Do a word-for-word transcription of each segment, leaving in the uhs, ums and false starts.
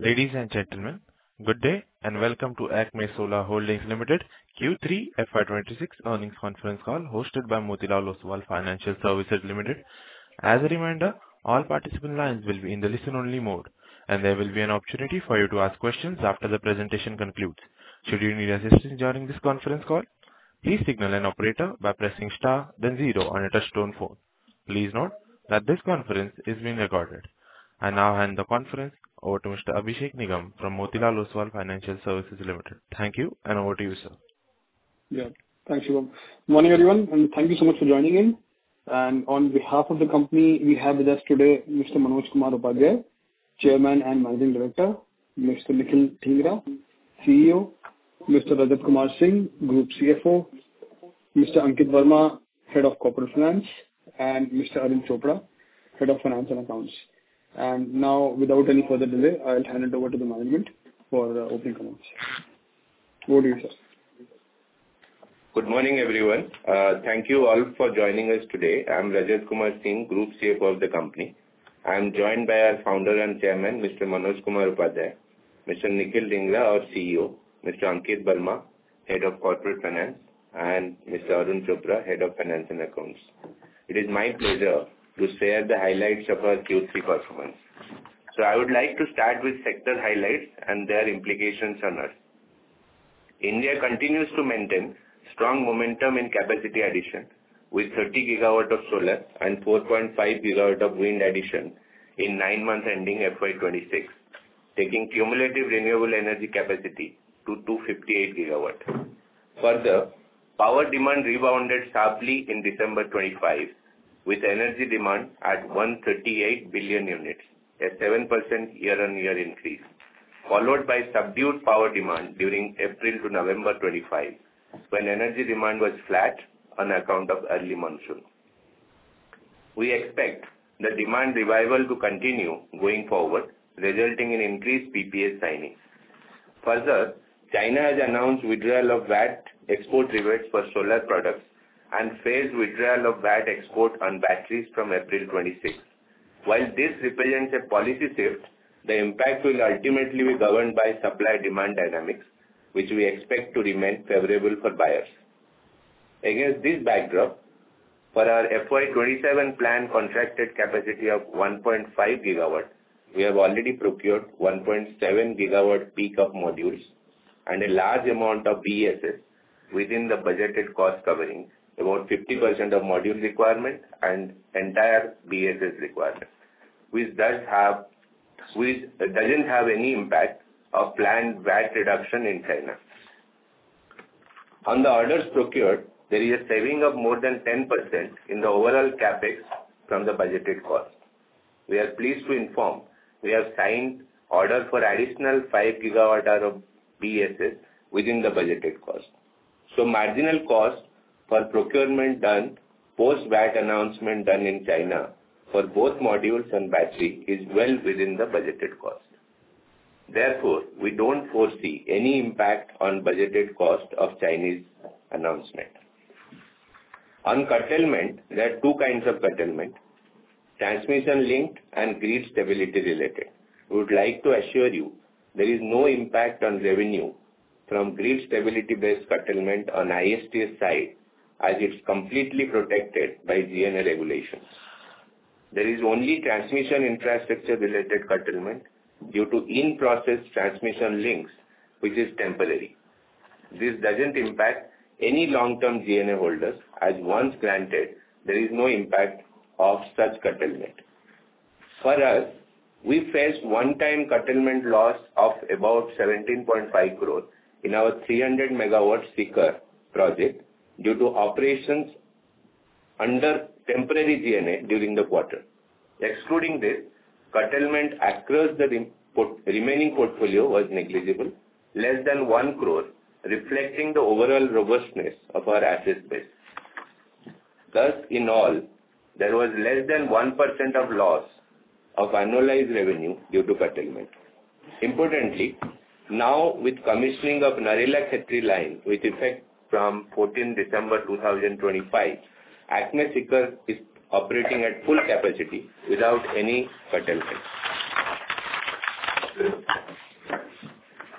Ladies and gentlemen, good day and welcome to Acme Solar Holdings Limited Q three F Y twenty-six earnings conference call hosted by Motilal Oswal Financial Services Limited. As a reminder, all participant lines will be in the listen-only mode, and there will be an opportunity for you to ask questions after the presentation concludes. Should you need assistance during this conference call, please signal an operator by pressing star then zero on your touchtone phone. Please note that this conference is being recorded. I now hand the conference over to Mister Abhishek Nigam from Motilal Oswal Financial Services Limited. Thank you, and over to you, sir. Yeah. Thanks, Shivam. Morning, everyone, and thank you so much for joining in. And on behalf of the company, we have with us today Mister Manoj Kumar Upadhyay, Chairman and Managing Director, Mister Nikhil Dhingra, C E O, Mister Rajat Kumar Singh, Group C F O, Mister Ankit Verma, Head of Corporate Finance, and Mister Arun Chopra, Head of Finance and Accounts. And now, without any further delay, I'll hand it over to the management for uh, opening comments. Over to you, sir. Good morning, everyone. Uh, thank you all for joining us today. I'm Rajat Kumar Singh, Group C F O of the company. I'm joined by our founder and chairman, Mister Manoj Kumar Upadhyay, Mister Nikhil Dhingra, our C E O, Mister Ankit Verma, Head of Corporate Finance, and Mister Arun Chopra, Head of Finance and Accounts. It is my pleasure to share the highlights of our Q three performance. So I would like to start with sector highlights and their implications on us. India continues to maintain strong momentum in capacity addition with thirty gigawatt of solar and four point five gigawatt of wind addition in nine months ending F Y twenty-six, taking cumulative renewable energy capacity to two hundred fifty-eight gigawatt. Further, power demand rebounded sharply in December twenty-five with energy demand at one hundred thirty-eight billion units, a seven percent year-on-year increase, followed by subdued power demand during April to November twenty-five, when energy demand was flat on account of early monsoon. We expect the demand revival to continue going forward, resulting in increased P P A signings. Further, China has announced withdrawal of V A T export rebates for solar products and phased withdrawal of V A T export on batteries from April twenty-sixth. While this represents a policy shift, the impact will ultimately be governed by supply-demand dynamics, which we expect to remain favorable for buyers. Against this backdrop, for our F Y twenty-seven planned contracted capacity of one point five gigawatt, we have already procured one point seven gigawatt peak of modules and a large amount of B E S S within the budgeted cost covering about fifty percent of module requirement and entire B E S S requirement, which does have, which doesn't have any impact of planned V A T reduction in China. On the orders procured, there is a saving of more than ten percent in the overall capex from the budgeted cost. We are pleased to inform we have signed order for additional five gigawatt hour of B E S S within the budgeted cost. So marginal cost for procurement done post-V A T announcement done in China for both modules and battery is well within the budgeted cost. Therefore, we don't foresee any impact on budgeted cost of Chinese announcement. On curtailment, there are two kinds of curtailment, transmission linked and grid stability related. We would like to assure you there is no impact on revenue from grid stability based curtailment on I S T S side, as it's completely protected by G N A regulations. There is only transmission infrastructure related curtailment due to in-process transmission links, which is temporary. This doesn't impact any long-term G N A holders, as once granted, there is no impact of such curtailment. For us, we faced one-time curtailment loss of about seventeen point five crore in our three hundred megawatt Sikar project due to operations under temporary G N A during the quarter. Excluding this, curtailment across the rem- port- remaining portfolio was negligible, less than one crore, reflecting the overall robustness of our asset base. Thus, in all, there was less than one percent of loss of annualized revenue due to curtailment. Importantly, now with commissioning of Narela Khetri line with effect from fourteenth December two thousand twenty-five, Acme Sikar is operating at full capacity without any curtailment.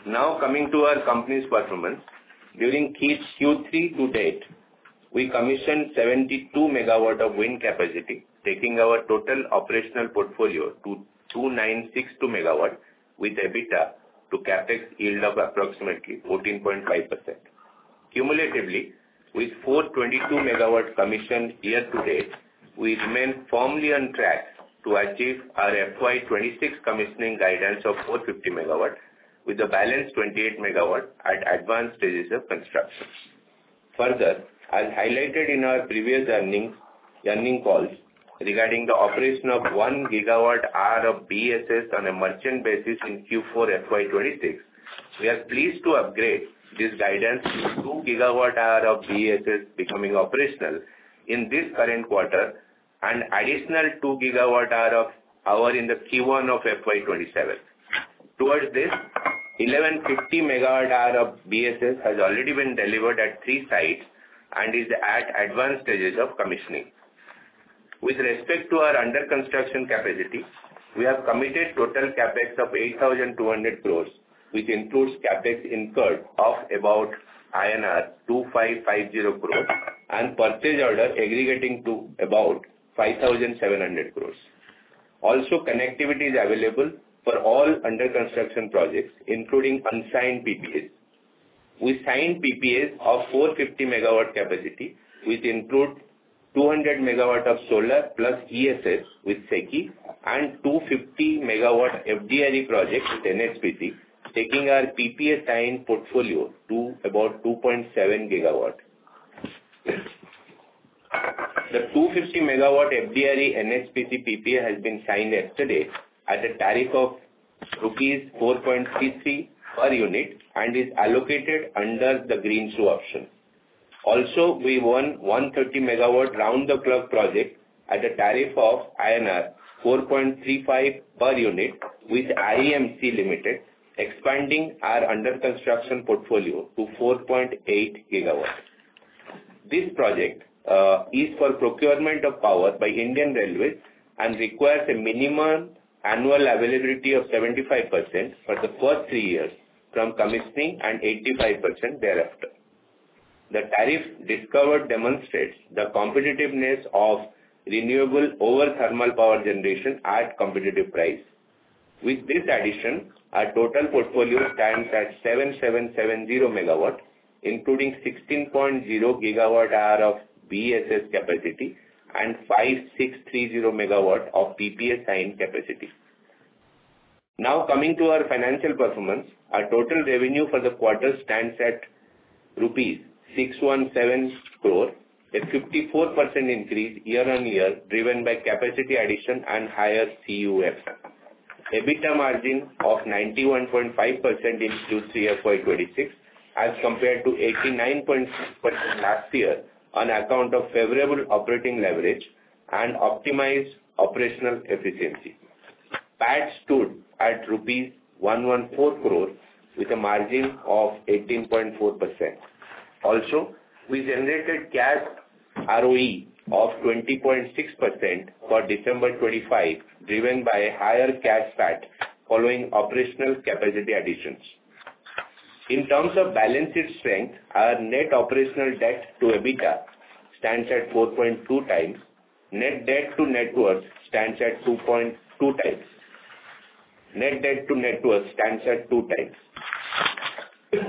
Now coming to our company's performance. During Q three to date, we commissioned seventy-two megawatt of wind capacity, taking our total operational portfolio to two thousand nine hundred sixty-two megawatt with EBITDA to capex yield of approximately fourteen point five percent. Cumulatively, with four hundred twenty-two megawatt commissioned year to date, we remain firmly on track to achieve our F Y twenty-six commissioning guidance of four hundred fifty megawatt with the balance twenty-eight megawatt at advanced stages of construction. Further, as highlighted in our previous earnings, earning calls regarding the operation of one gigawatt hour of B E S S on a merchant basis in Q four F Y twenty-six, we are pleased to upgrade this guidance to two gigawatt hour of B E S S becoming operational in this current quarter and additional two gigawatt hour of hour in the Q one of F Y twenty-seven. Towards this, eleven fifty megawatt hour of B E S S has already been delivered at three sites and is at advanced stages of commissioning. With respect to our under construction capacity, we have committed total capex of eight thousand two hundred crores, which includes capex incurred of about I N R two thousand five hundred fifty crores and purchase order aggregating to about five thousand seven hundred crores. Also, connectivity is available for all under construction projects, including unsigned P P As. We signed P P As of four hundred fifty megawatt capacity, which include two hundred megawatt of solar plus E S S with SECI and two hundred fifty megawatt F D R E project with N H P C, taking our P P A signed portfolio to about two point seven gigawatt. The two hundred fifty megawatt F D R E N H P C P P A has been signed yesterday at a tariff of rupees four point three three per unit and is allocated under the green shoe option. Also, we won one hundred thirty megawatt round-the-clock project at a tariff of I N R four point three five per unit with I E M C Limited, expanding our under construction portfolio to four point eight gigawatt. This project uh, is for procurement of power by Indian Railways and requires a minimum annual availability of seventy-five percent for the first three years from commissioning and eighty-five percent thereafter. The tariff discovered demonstrates the competitiveness of renewable over thermal power generation at competitive price. With this addition, our total portfolio stands at seven thousand seven hundred seventy megawatt, including sixteen point zero gigawatt hour of B E S S capacity and five thousand six hundred thirty megawatt of P P A signed capacity. Now coming to our financial performance, our total revenue for the quarter stands at rupees six hundred seventeen crore, a fifty-four percent increase year-on-year driven by capacity addition and higher C U F. EBITDA margin of ninety-one point five percent in Q three F Y twenty-six as compared to eighty-nine point six percent last year on account of favorable operating leverage and optimized operational efficiency. P A T stood at rupees one hundred fourteen crore with a margin of eighteen point four percent. Also, we generated cash R O E of twenty point six percent for December twenty-five, driven by a higher cash P A T following operational capacity additions. In terms of balance sheet strength, our net operational debt to EBITDA stands at four point two times. Net debt to net worth stands at two point two times. Net debt to net worth stands at two times.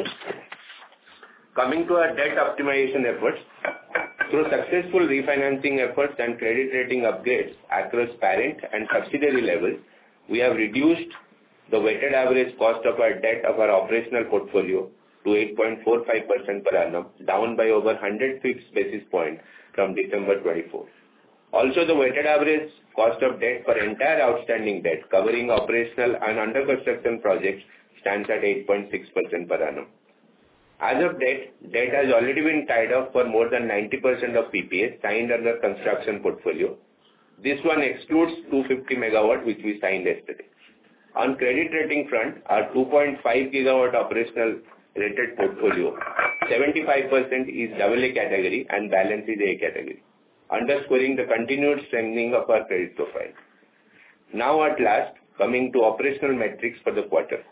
Coming to our debt optimization efforts, through successful refinancing efforts and credit rating upgrades across parent and subsidiary levels, we have reduced the weighted average cost of our debt of our operational portfolio to eight point four five percent per annum, down by over one hundred basis points from December twenty-four. Also, the weighted average cost of debt for entire outstanding debt covering operational and under construction projects stands at eight point six percent per annum. As of date, debt has already been tied up for more than ninety percent of P P As signed under construction portfolio. This one excludes two hundred fifty megawatt which we signed yesterday. On credit rating front, our two point five gigawatt operational rated portfolio, seventy-five percent is double A category and balance is A category, underscoring the continued strengthening of our credit profile. Now at last, coming to operational metrics for the quarter.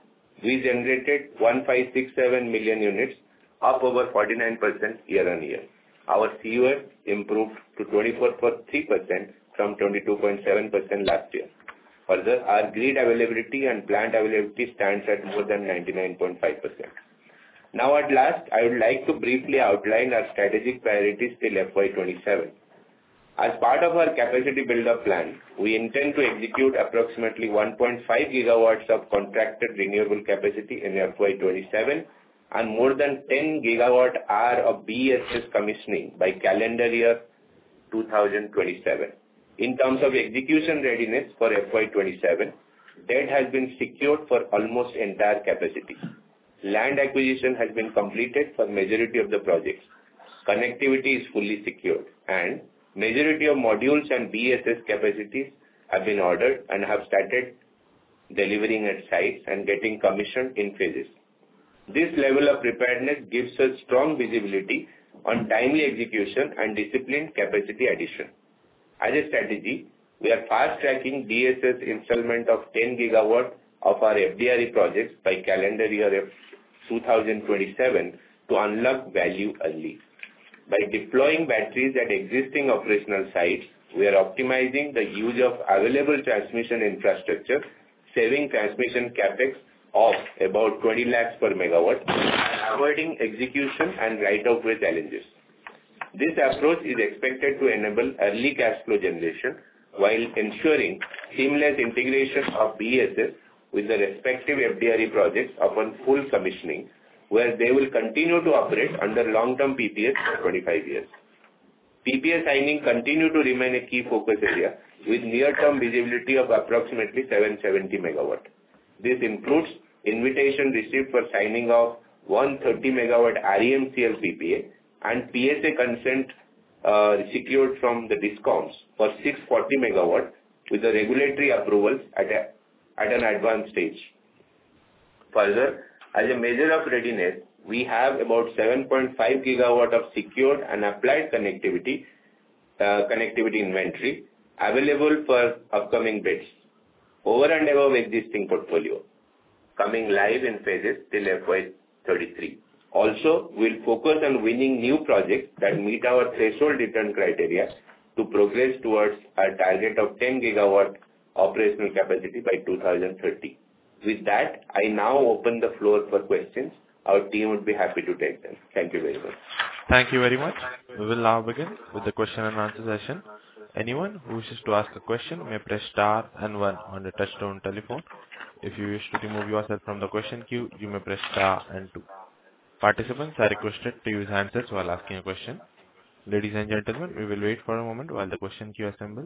we generated one thousand five hundred sixty-seven million units, up over forty-nine percent year-on-year. Our C U F improved to twenty-four point three percent from twenty-two point seven percent last year. Further, our grid availability and plant availability stands at more than ninety-nine point five percent. Now, at last, I would like to briefly outline our strategic priorities till F Y twenty-seven. As part of our capacity build-up plan, we intend to execute approximately one point five gigawatts of contracted renewable capacity in F Y twenty-seven and more than ten gigawatt hour of B E S S commissioning by calendar year two thousand twenty-seven. In terms of execution readiness for F Y twenty-seven, debt has been secured for almost entire capacity. Land acquisition has been completed for majority of the projects. Connectivity is fully secured, and majority of modules and B E S S capacities have been ordered and have started delivering at sites and getting commissioned in phases. This level of preparedness gives us strong visibility on timely execution and disciplined capacity addition. As a strategy, we are fast-tracking D S S installment of ten gigawatt of our F D R E projects by calendar year two thousand twenty-seven to unlock value early. By deploying batteries at existing operational sites, we are optimizing the use of available transmission infrastructure, saving transmission capex of about twenty lakhs per megawatt, and avoiding execution and right-of-way challenges. This approach is expected to enable early cash flow generation while ensuring seamless integration of B E S S with the respective F D R E projects upon full commissioning, where they will continue to operate under long-term P P As for twenty-five years. P P A signing continue to remain a key focus area with near-term visibility of approximately seven hundred seventy megawatt. This includes invitation received for signing of one hundred thirty megawatt R E M C L P P A and P S A consent uh, secured from the DISCOMs for six hundred forty megawatt with the regulatory approvals at, a, at an advanced stage. Further, as a measure of readiness, we have about seven point five gigawatt of secured and applied connectivity, uh, connectivity inventory available for upcoming bids, over and above existing portfolio, coming live in phases till F Y thirty-three. Also, we'll focus on winning new projects that meet our threshold return criteria to progress towards our target of ten gigawatt operational capacity by two thousand thirty. With that, I now open the floor for questions. Our team would be happy to take them. Thank you very much. Thank you very much. We will now begin with the question and answer session. Anyone who wishes to ask a question may press star and one on the touchtone telephone. If you wish to remove yourself from the question queue, you may press star and two. Participants are requested to use handsets while asking a question. Ladies and gentlemen, we will wait for a moment while the question queue assembles.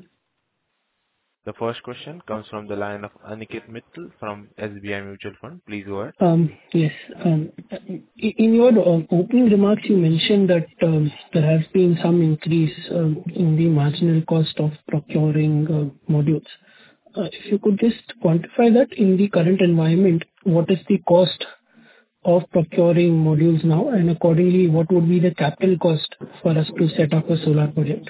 The first question comes from the line of Aniket Mittal from S B I Mutual Fund. Please go ahead. Um, yes. Um, in your uh, opening remarks, you mentioned that um, there has been some increase um, in the marginal cost of procuring uh, modules. Uh, if you could just quantify that in the current environment, what is the cost of procuring modules now, and accordingly, what would be the capital cost for us to set up a solar project?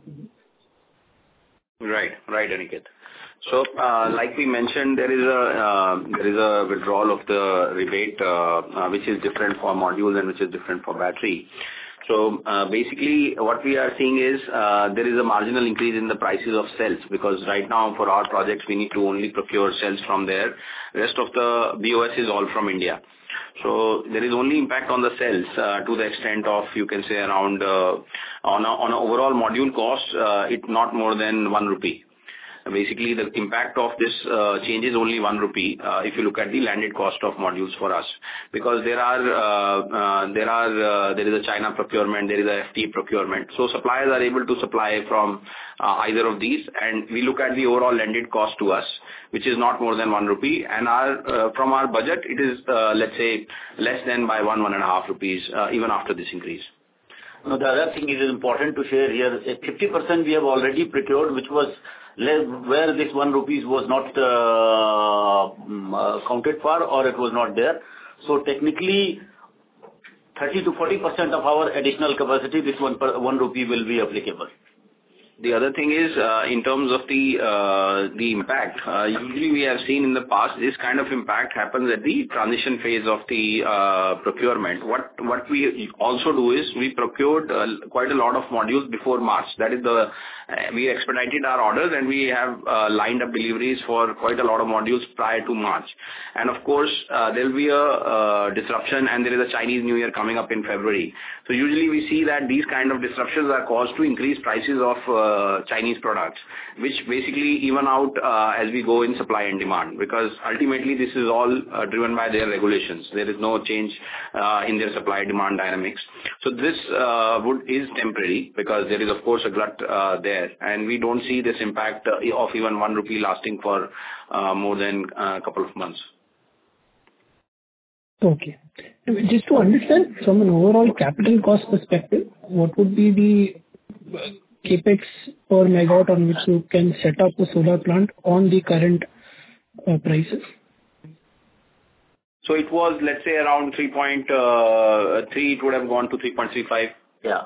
Right, right, Aniket. So, uh, like we mentioned, there is a uh, there is a withdrawal of the rebate, uh, uh, which is different for modules and which is different for battery. So, uh, basically, what we are seeing is uh, there is a marginal increase in the prices of cells, because right now for our projects we need to only procure cells from there. Rest of the B O S is all from India. So there is only impact on the cells uh, to the extent of, you can say, around uh, on a, on a overall module cost, uh, it not more than one rupee. Basically, the impact of this uh, change is only one rupee uh, if you look at the landed cost of modules for us, because there are uh, uh, there are uh, there is a China procurement, there is a F T A procurement. So suppliers are able to supply from uh, either of these, and we look at the overall landed cost to us, which is not more than one rupee, and our uh, from our budget it is uh, let's say less than by one one and a half rupees uh, even after this increase. Now, the other thing is important to share here, fifty percent we have already procured, which was less, where this one rupees was not uh, uh, counted for, or it was not there. So technically, thirty to forty percent of our additional capacity, this one, per, one rupee will be applicable. The other thing is, uh, in terms of the uh, the impact, uh, usually we have seen in the past, this kind of impact happens at the transition phase of the uh, procurement. What what we also do is we procured uh, quite a lot of modules before March. That is the, uh, we expedited our orders and we have uh, lined up deliveries for quite a lot of modules prior to March. And of course, uh, there will be a uh, disruption, and there is a Chinese New Year coming up in February. So usually we see that these kind of disruptions are caused to increase prices of uh, Uh, Chinese products, which basically even out uh, as we go in supply and demand, because ultimately this is all uh, driven by their regulations. There is no change uh, in their supply demand dynamics. So this uh, would is temporary, because there is of course a glut uh, there, and we don't see this impact uh, of even one rupee lasting for uh, more than a couple of months. Okay. Just to understand from an overall capital cost perspective, what would be the capex per megawatt on which you can set up a solar plant on the current uh, prices? So it was, let's say, around three point three, it would have gone to three point three five. Yeah.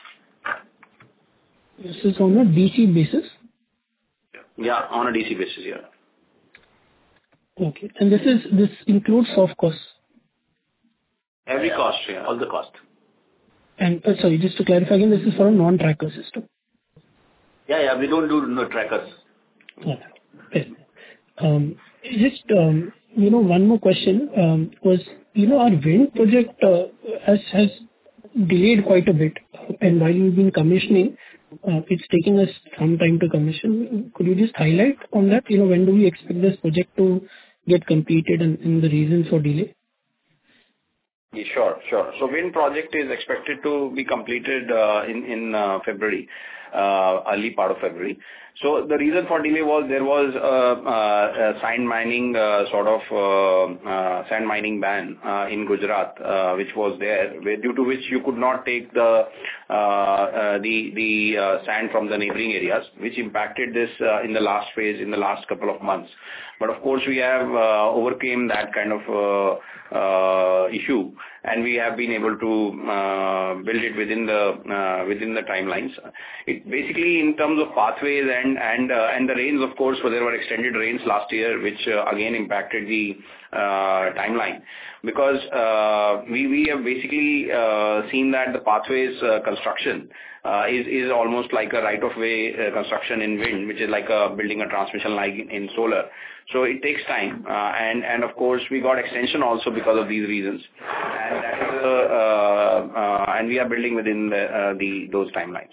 This is on a D C basis? Yeah, on a D C basis, yeah. Okay. And this is this includes soft costs? Every yeah. cost, yeah. All the cost. And uh, sorry, just to clarify again, this is for a non-tracker system? Yeah, yeah, we don't do no trackers. Okay. Um, just, um, you know, one more question um, was, you know, our wind project uh, has, has delayed quite a bit. And while we've been commissioning, uh, it's taking us some time to commission. Could you just highlight on that? You know, when do we expect this project to get completed, and, and the reason for delay? Yeah, sure, sure. So wind project is expected to be completed uh, in in uh, February, uh, early part of February. So the reason for delay was there was a, a, a sand mining uh, sort of uh, uh, sand mining ban uh, in Gujarat, uh, which was there, where, due to which you could not take the uh, uh, the the uh, sand from the neighboring areas, which impacted this uh, in the last phase in the last couple of months. But of course, we have uh, overcame that kind of uh, uh, issue, and we have been able to uh, build it within the uh, within the timelines. It basically, in terms of pathways and and uh, and the rains, of course, so there were extended rains last year, which uh, again impacted the uh, timeline, because uh, we we have basically uh, seen that the pathways uh, construction uh, is is almost like a right of way uh, construction in wind, which is like a building a transmission line in, in solar. So it takes time, uh, and and of course we got extension also because of these reasons, and that is uh, uh, uh, and we are building within the, uh, the those timelines.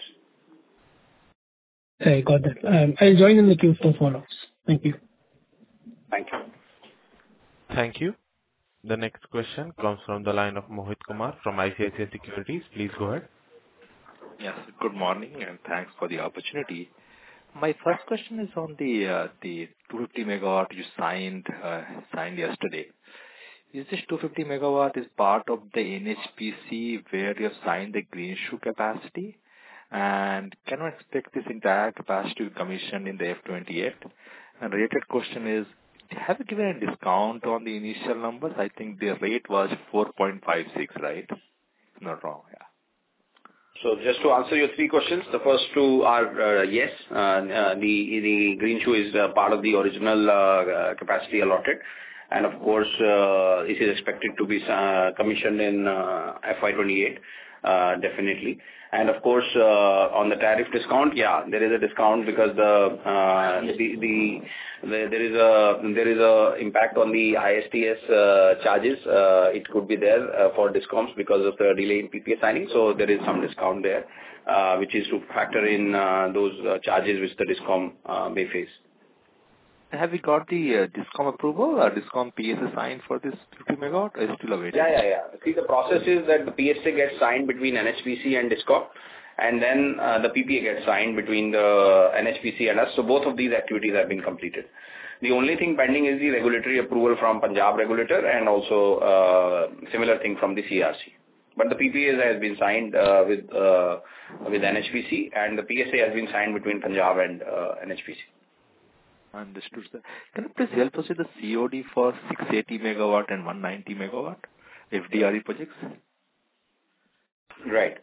I got that. Um, I'll join in the queue for follow-ups. Thank you. Thank you. Thank you. The next question comes from the line of Mohit Kumar from I C I C I Securities. Please go ahead. Yes, good morning, and thanks for the opportunity. My first question is on the uh, the two hundred fifty megawatt you signed uh, signed yesterday. Is this two hundred fifty megawatt is part of the N H P C where you have signed the Greenshoe capacity? And can I expect this entire capacity to be commissioned in the F twenty-eight? And related question is, have you given a discount on the initial numbers? I think the rate was four point five six, right? If not wrong, yeah. So just to answer your three questions, the first two are uh, yes, uh, uh, the the Greenshoe is uh, part of the original uh, capacity allotted, and of course uh, it is expected to be uh, commissioned in uh, F Y twenty-eight, uh, definitely. And of course, uh, on the tariff discount, yeah, there is a discount because the uh, the, the, the there is a there is a impact on the I S T S uh, charges. Uh, it could be there uh, for discounts because of the delay in P P A signing. So there is some discount there, uh, which is to factor in uh, those uh, charges which the DISCOM uh, may face. Have we got the uh, DISCOM approval or DISCOM P S A signed for this fifty megawatt, or is still awaiting? Yeah, yeah, yeah. See, the process is that the P S A gets signed between N H P C and DISCOM, and then uh, the P P A gets signed between the N H P C and us. So both of these activities have been completed. The only thing pending is the regulatory approval from Punjab regulator, and also uh, similar thing from the C R C. But the P P A has been signed uh, with uh, with N H P C, and the P S A has been signed between Punjab and uh, N H P C. Understood, sir. Can you please help us with the C O D for six hundred eighty megawatt and one hundred ninety megawatt F D R E projects? Right.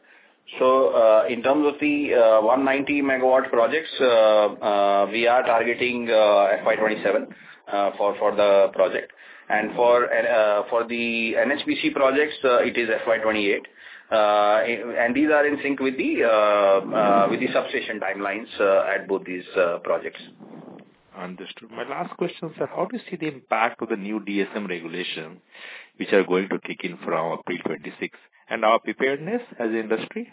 So, uh, in terms of the uh, one hundred ninety megawatt projects, uh, uh, we are targeting uh, F Y twenty-seven uh, for for the project, and for uh, for the N H P C projects, uh, it is F Y twenty-eight, uh, and these are in sync with the uh, uh, with the substation timelines uh, at both these uh, projects. Understood. My last question, sir, how do you see the impact of the new D S M regulation, which are going to kick in from April twenty-sixth, and our preparedness as an industry?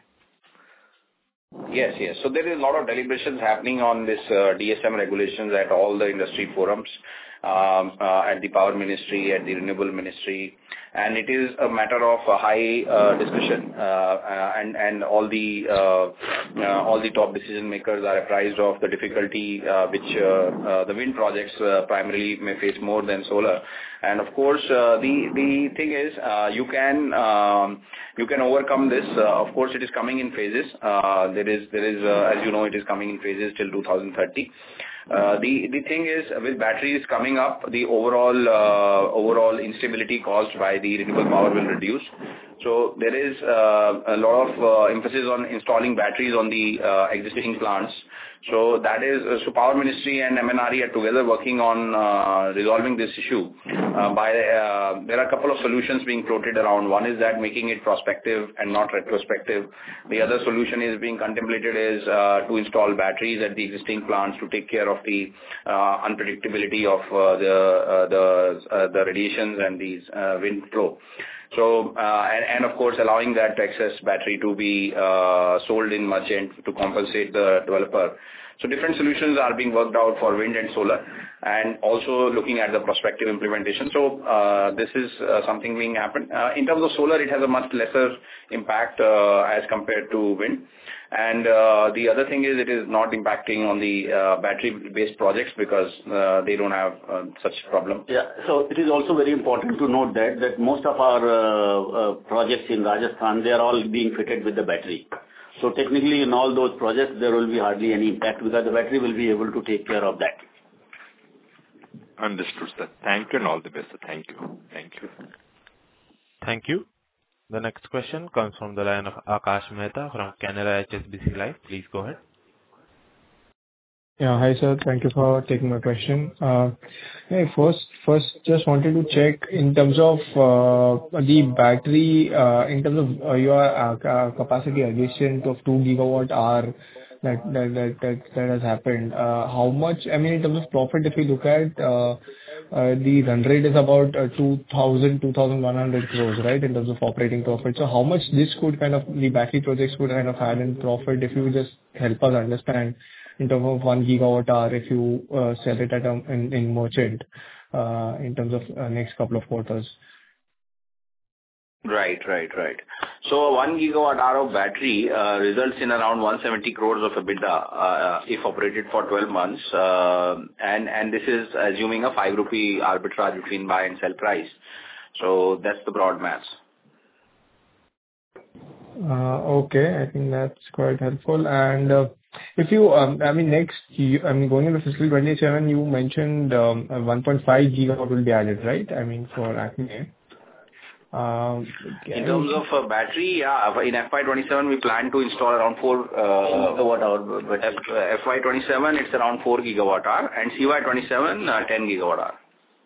Yes, yes. So there is a lot of deliberations happening on this uh, D S M regulations at all the industry forums, um, uh, at the Power Ministry, at the Renewable Ministry, and it is a matter of a high uh, discussion, uh, uh, and and all the uh, uh, all the top decision makers are apprised of the difficulty uh, which uh, uh, the wind projects uh, primarily may face more than solar. And of course, uh, the the thing is, uh, you can um, you can overcome this. Uh, of course, it is coming in phases. Uh, there is there is uh, as you know, it is coming in phases till two thousand thirty. Uh, the the thing is, with batteries coming up, the overall uh, overall instability caused by the renewable power will reduce. So there is uh, a lot of uh, emphasis on installing batteries on the uh, existing plants. So that is, uh, so Power Ministry and M N R E are together working on uh, resolving this issue. Uh, by uh, there are a couple of solutions being floated around. One is that making it prospective and not retrospective. The other solution is being contemplated is uh, to install batteries at the existing plants to take care of the uh, unpredictability of uh, the uh, the uh, the radiations and these uh, wind flow. So, uh, and, and of course, allowing that excess battery to be uh, sold in merchant to compensate the developer. So different solutions are being worked out for wind and solar, and also looking at the prospective implementation. So uh, this is uh, something being happened. Uh, in terms of solar, it has a much lesser impact uh, as compared to wind. And uh, the other thing is it is not impacting on the uh, battery-based projects because uh, they don't have uh, such problem. Yeah. So it is also very important to note that that most of our uh, uh, projects in Rajasthan, they are all being fitted with the battery. So technically, in all those projects, there will be hardly any impact because the battery will be able to take care of that. Understood, sir. Thank you and all the best, sir. Thank you. Thank you. Thank you. The next question comes from the line of Akash Mehta from Canara H S B C Life. Please go ahead. Yeah, hi sir. Thank you for taking my question. Uh, hey, first, first, just wanted to check in terms of uh, the battery, uh, in terms of uh, your uh, ca- capacity addition of two gigawatt hour that that that that, that has happened. Uh, how much? I mean, in terms of profit, if you look at uh, uh, the run rate is about uh, two thousand, two thousand one hundred crores, right? In terms of operating profit. So, how much this could kind of the battery projects could kind of add in profit if you just help us understand. In terms of one gigawatt hour, if you uh, sell it at um, in, in merchant, uh, in terms of uh, next couple of quarters. Right, right, right. So one gigawatt hour of battery uh, results in around one hundred seventy crores of EBITDA uh, if operated for twelve months, uh, and and this is assuming a five rupee arbitrage between buy and sell price. So that's the broad maths. Uh, okay, I think that's quite helpful. And uh, if you, um, I mean, next, year, I mean, going into fiscal twenty-seven, you mentioned um, one point five gigawatt will be added, right? I mean, for Acme. Um, in terms of uh, battery, yeah, in F Y twenty-seven we plan to install around four uh, gigawatt hour. But F Y twenty-seven it's around four gigawatt hour, and C Y twenty-seven uh, ten gigawatt hour.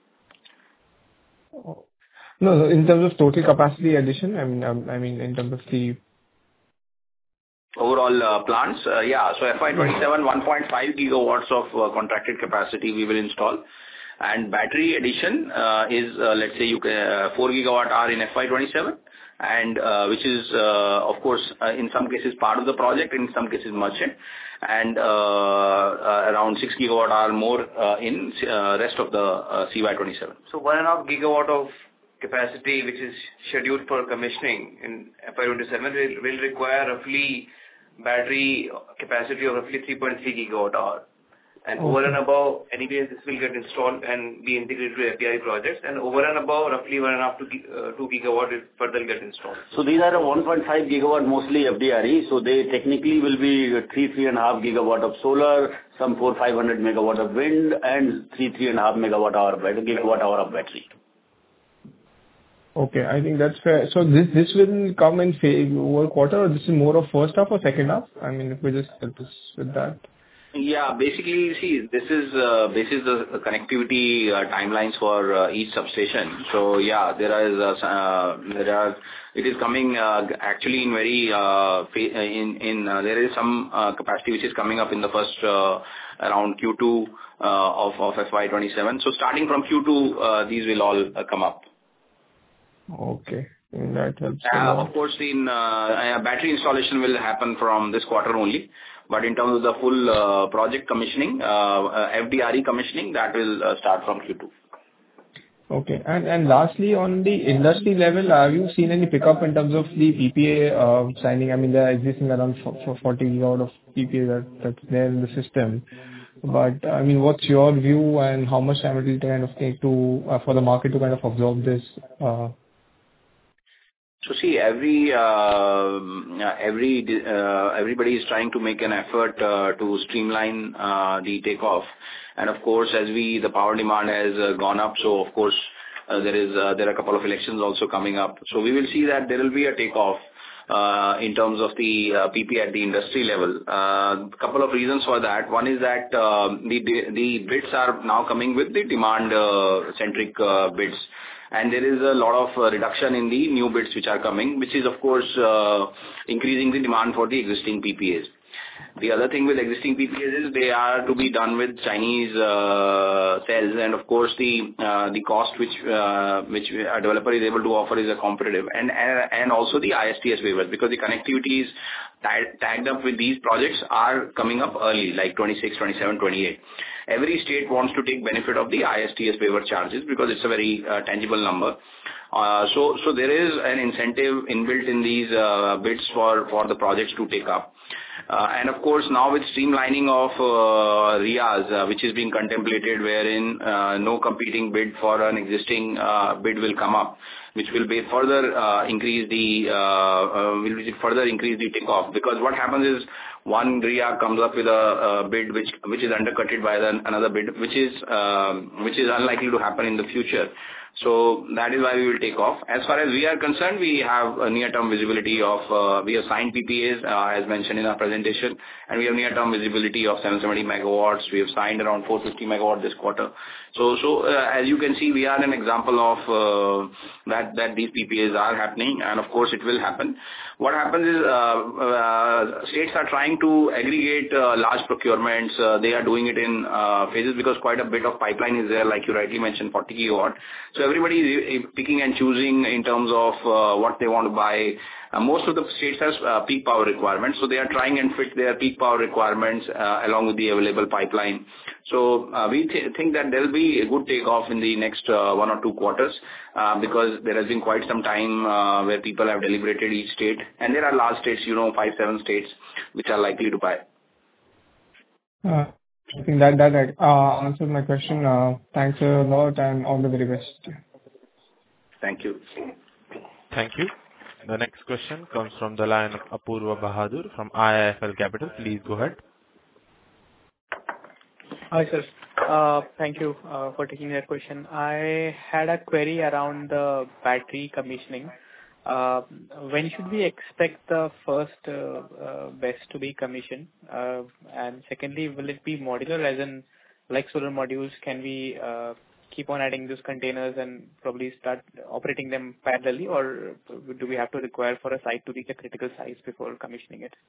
No, in terms of total capacity addition, I mean, um, I mean, in terms of the overall uh, plants, uh, yeah. So F Y twenty-seven, one point five gigawatts of uh, contracted capacity we will install. And battery addition uh, is, uh, let's say, you can, uh, four gigawatt hour in F Y twenty-seven, and uh, which is, uh, of course, uh, in some cases part of the project, in some cases merchant, and uh, uh, around six gigawatt hour more uh, in uh, rest of the uh, C Y twenty-seven. So one and a half gigawatt of capacity which is scheduled for commissioning in F Y twenty-seven will, will require roughly battery capacity of roughly three point three gigawatt hour. And okay. Over and above, anyways, this will get installed and be integrated to A P I projects. And over and above, roughly one and a half to uh, two gigawatt will further get installed. So these are a one point five gigawatt mostly F D R E. So they technically will be three, three and a half gigawatt of solar, some four, five hundred megawatt of wind, and three, three and a half megawatt hour battery, gigawatt hour of battery. Okay, I think that's fair. So this this will come in fa- over quarter, or this is more of first half or second half? I mean, if we just help us with that. Yeah, basically, see, this is uh, this is the connectivity uh, timelines for uh, each substation. So yeah, there is uh, uh, there are it is coming uh, actually in very uh, fa- in in uh, there is some uh, capacity which is coming up in the first uh, around Q two uh, of of F Y twenty-seven. So starting from Q two, uh, these will all uh, come up. Okay, that helps a Uh, lot. Of course, in uh, uh, battery installation will happen from this quarter only, but in terms of the full uh, project commissioning, uh, uh, F D R E commissioning, that will uh, start from Q two. Okay. And and lastly, on the industry level, have you seen any pickup in terms of the P P A uh, signing? I mean, there are existing around fo- fo- forty gigawatt of P P A that that's there in the system. But I mean, what's your view and how much time it will kind of take to uh, for the market to kind of absorb this? uh, So see, every uh, every uh, everybody is trying to make an effort uh, to streamline uh, the takeoff, and of course, as we the power demand has uh, gone up, so of course uh, there is uh, there are a couple of elections also coming up. So we will see that there will be a takeoff uh, in terms of the uh, P P A at the industry level. A uh, couple of reasons for that. One is that uh, the the bids are now coming with the demand uh, centric uh, bids. And there is a lot of uh, reduction in the new bids which are coming, which is, of course, uh, increasing the demand for the existing P P As. The other thing with existing P P As is they are to be done with Chinese uh, cells, and of course the uh, the cost which uh, which a developer is able to offer is a competitive, and and, and also the I S T S waivers, because the connectivities tag, tagged up with these projects are coming up early, like twenty-six, twenty-seven, twenty-eight. Every state wants to take benefit of the I S T S waiver charges because it's a very uh, tangible number. Uh, so so there is an incentive inbuilt in these uh, bids for for the projects to take up. Uh, and of course, now with streamlining of uh, R I As, uh, which is being contemplated, wherein uh, no competing bid for an existing uh, bid will come up, which will be further uh, increase the uh, uh, will further increase the takeoff. Because what happens is one R I A comes up with a, a bid which which is undercutted by the, another bid, which is um, which is unlikely to happen in the future. So that is why we will take off. As far as we are concerned, we have a near-term visibility of, uh, we have signed P P As, uh, as mentioned in our presentation, and we have near-term visibility of seven hundred seventy megawatts. We have signed around four hundred fifty megawatt this quarter. So, so uh, as you can see, we are an example of uh, that, that these P P As are happening, and of course it will happen. What happens is, uh, uh, states are trying to aggregate uh, large procurements. Uh, they are doing it in uh, phases because quite a bit of pipeline is there, like you rightly mentioned, forty gigawatt. So everybody is picking and choosing in terms of uh, what they want to buy. Uh, most of the states have uh, peak power requirements, so they are trying and fit their peak power requirements uh, along with the available pipeline. So uh, we th- think that there will be a good takeoff in the next uh, one or two quarters uh, because there has been quite some time uh, where people have deliberated each state, and there are large states, you know, five, seven states which are likely to buy. uh, I think that that uh, answered my question. Uh, Thanks a lot and all the very best. Thank you. Thank you. The next question comes from the line of Apurva Bahadur from I I F L Capital. Please go ahead. Hi, sir. Uh, Thank you uh, for taking that question. I had a query around the battery commissioning. Uh, When should we expect the first uh, uh, B E S to be commissioned? Uh, And secondly, will it be modular, as in like solar modules, can we uh, keep on adding those containers and probably start operating them parallelly, or do we have to require for a site to reach a critical size before commissioning it?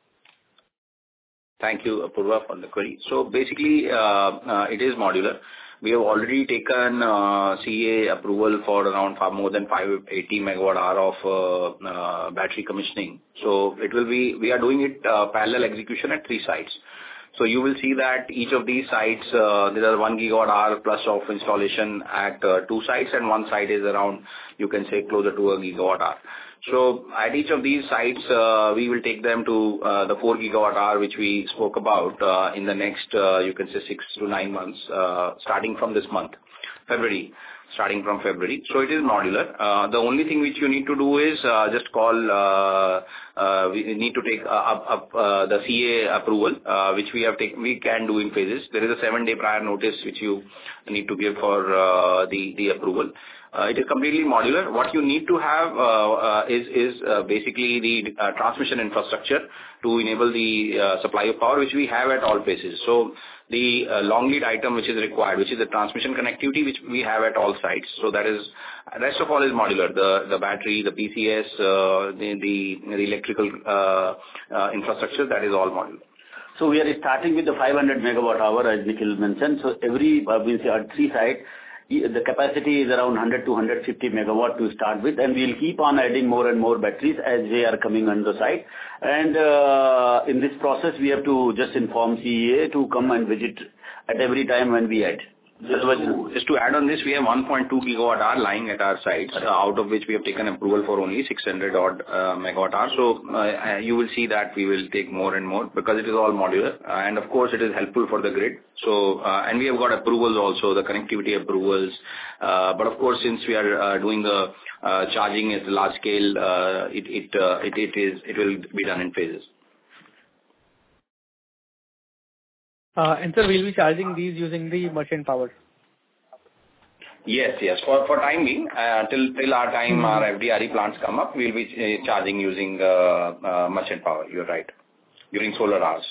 Thank you, Apurva, for the query. So basically, uh, uh, it is modular. We have already taken uh, C A approval for around far more than five hundred eighty megawatt hour of uh, uh, battery commissioning. So it will be, we are doing it uh, parallel execution at three sites. So you will see that each of these sites, uh, there are one gigawatt hour plus of installation at uh, two sites, and one site is around, you can say, closer to a gigawatt hour. So at each of these sites, uh, we will take them to uh, the four gigawatt hour, which we spoke about uh, in the next, uh, you can say, six to nine months, uh, starting from this month, February. Starting from February. So it is modular. Uh, the only thing which you need to do is uh, just call, uh, uh, we need to take uh, up, up uh, the C A approval, uh, which we have taken, we can do in phases. There is a seven day prior notice which you need to give for uh, the, the approval. Uh, it is completely modular. What you need to have uh, uh, is is uh, basically the uh, transmission infrastructure to enable the uh, supply of power, which we have at all places. So the uh, long lead item which is required, which is the transmission connectivity, which we have at all sites. So that is, rest of all is modular. The the battery, the P C S, uh, the, the the electrical uh, uh, infrastructure, that is all modular. So we are starting with the five hundred megawatt hour, as Nikhil mentioned. So every, uh, we say at three sites, the capacity is around one hundred to one hundred fifty megawatt to start with, and we'll keep on adding more and more batteries as they are coming on the site. And uh, in this process, we have to just inform C E A to come and visit at every time when we add. Just to, just to add on this, we have one point two gigawatt hour lying at our sites, uh, out of which we have taken approval for only six hundred odd uh, megawatt hour. So uh, you will see that we will take more and more because it is all modular, uh, and of course it is helpful for the grid. So uh, and we have got approvals also, the connectivity approvals. Uh, but of course, since we are uh, doing the uh, charging at large scale, uh, it it, uh, it it is it will be done in phases. Uh, and sir, we'll be charging these using the merchant power. Yes, yes. For for time being, uh, till till our time mm-hmm. our F D R E plants come up, we'll be uh, charging using uh, uh, merchant power. You're right. During solar hours.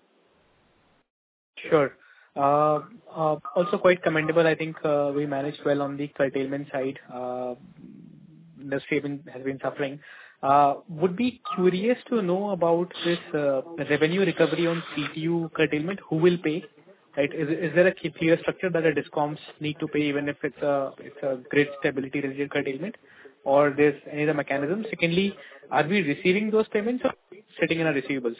Sure. Uh, uh, also quite commendable. I think uh, we managed well on the curtailment side. Uh, industry has been, has been suffering. Uh, would be curious to know about this uh, revenue recovery on C T U curtailment. Who will pay? Right? Is, is there a clear structure that the DISCOMs need to pay even if it's a it's a grid stability related curtailment, or there's any other mechanism? Secondly, are we receiving those payments or sitting in our receivables?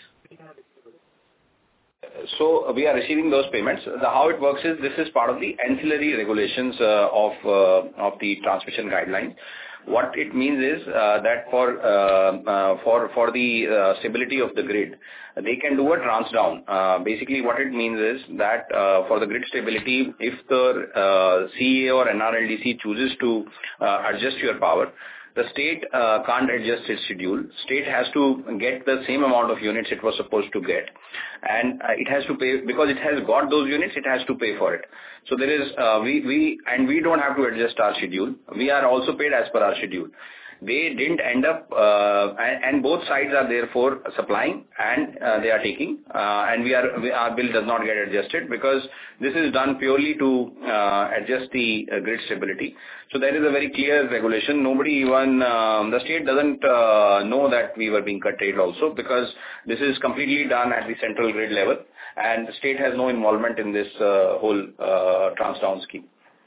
So we are receiving those payments. The, how it works is this is part of the ancillary regulations uh, of uh, of the transmission guidelines. What it means is uh, that for uh, uh, for for the uh, stability of the grid, they can do a trans down. Uh, basically, what it means is that uh, for the grid stability, if the uh, C E A or N R L D C chooses to uh, adjust your power, the state uh, can't adjust its schedule. State has to get the same amount of units it was supposed to get, and uh, it has to pay because it has got those units. It has to pay for it. So there is uh, we we and we don't have to adjust our schedule. We are also paid as per our schedule. They didn't end up, uh, and, and both sides are therefore supplying and uh, they are taking, uh, and we are we, our bill does not get adjusted because this is done purely to uh, adjust the uh, grid stability. So there is a very clear regulation. Nobody even um, the state doesn't uh, know that we were being curtailed also because this is completely done at the central grid level, and the state has no involvement in this uh, whole uh, trans down scheme.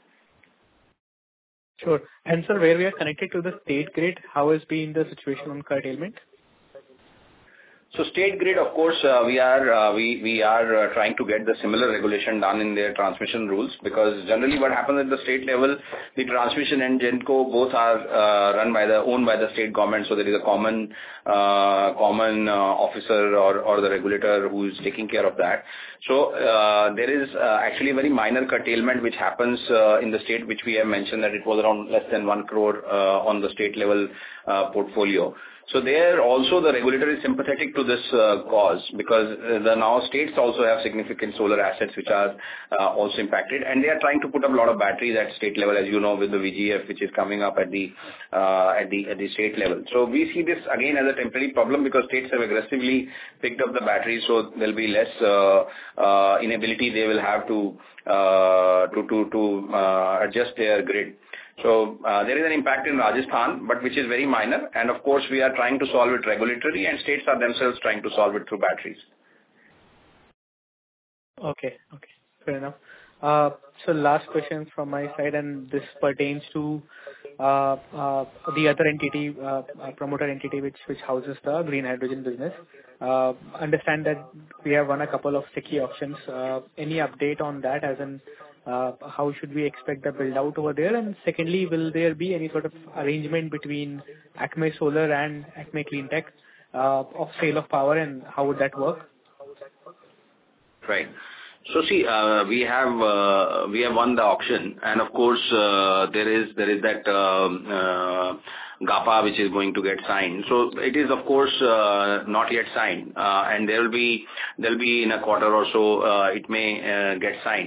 Sure. And sir, where we are connected to the state grid, how has been the situation on curtailment? So state grid, of course, uh, we are uh, we we are uh, trying to get the similar regulation done in their transmission rules, because generally what happens at the state level, the transmission and GenCo both are uh, run by the owned by the state government. So there is a common uh, common uh, officer or or the regulator who is taking care of that. So uh, there is uh, actually a very minor curtailment which happens uh, in the state, which we have mentioned that it was around less than one crore uh, on the state level uh, portfolio. So there also the regulator is sympathetic to this uh, cause, because uh, the now states also have significant solar assets which are uh, also impacted, and they are trying to put up a lot of batteries at state level, as you know, with the V G F which is coming up at the uh, at the at the state level. So we see this again as a temporary problem, because states have aggressively picked up the batteries, so there will be less uh, uh, inability they will have to uh, to to to uh, adjust their grid. So uh, there is an impact in Rajasthan, but which is very minor. And of course, we are trying to solve it regulatory, and states are themselves trying to solve it through batteries. Okay, okay, fair enough. Uh, so last question from my side, and this pertains to uh, uh, the other entity, uh, uh, promoter entity, which which houses the green hydrogen business. Uh, understand that we have won a couple of sticky auctions. Uh, any update on that, as in Uh, how should we expect the build out over there? And secondly, will there be any sort of arrangement between Acme Solar and Acme Cleantech uh, of sale of power, and how would that work? Right. So see, uh, we have uh, we have won the auction, and of course uh, there is there is that uh, uh, G A P A which is going to get signed. So it is of course uh, not yet signed, uh, and there will be there will be in a quarter or so uh, it may uh, get signed.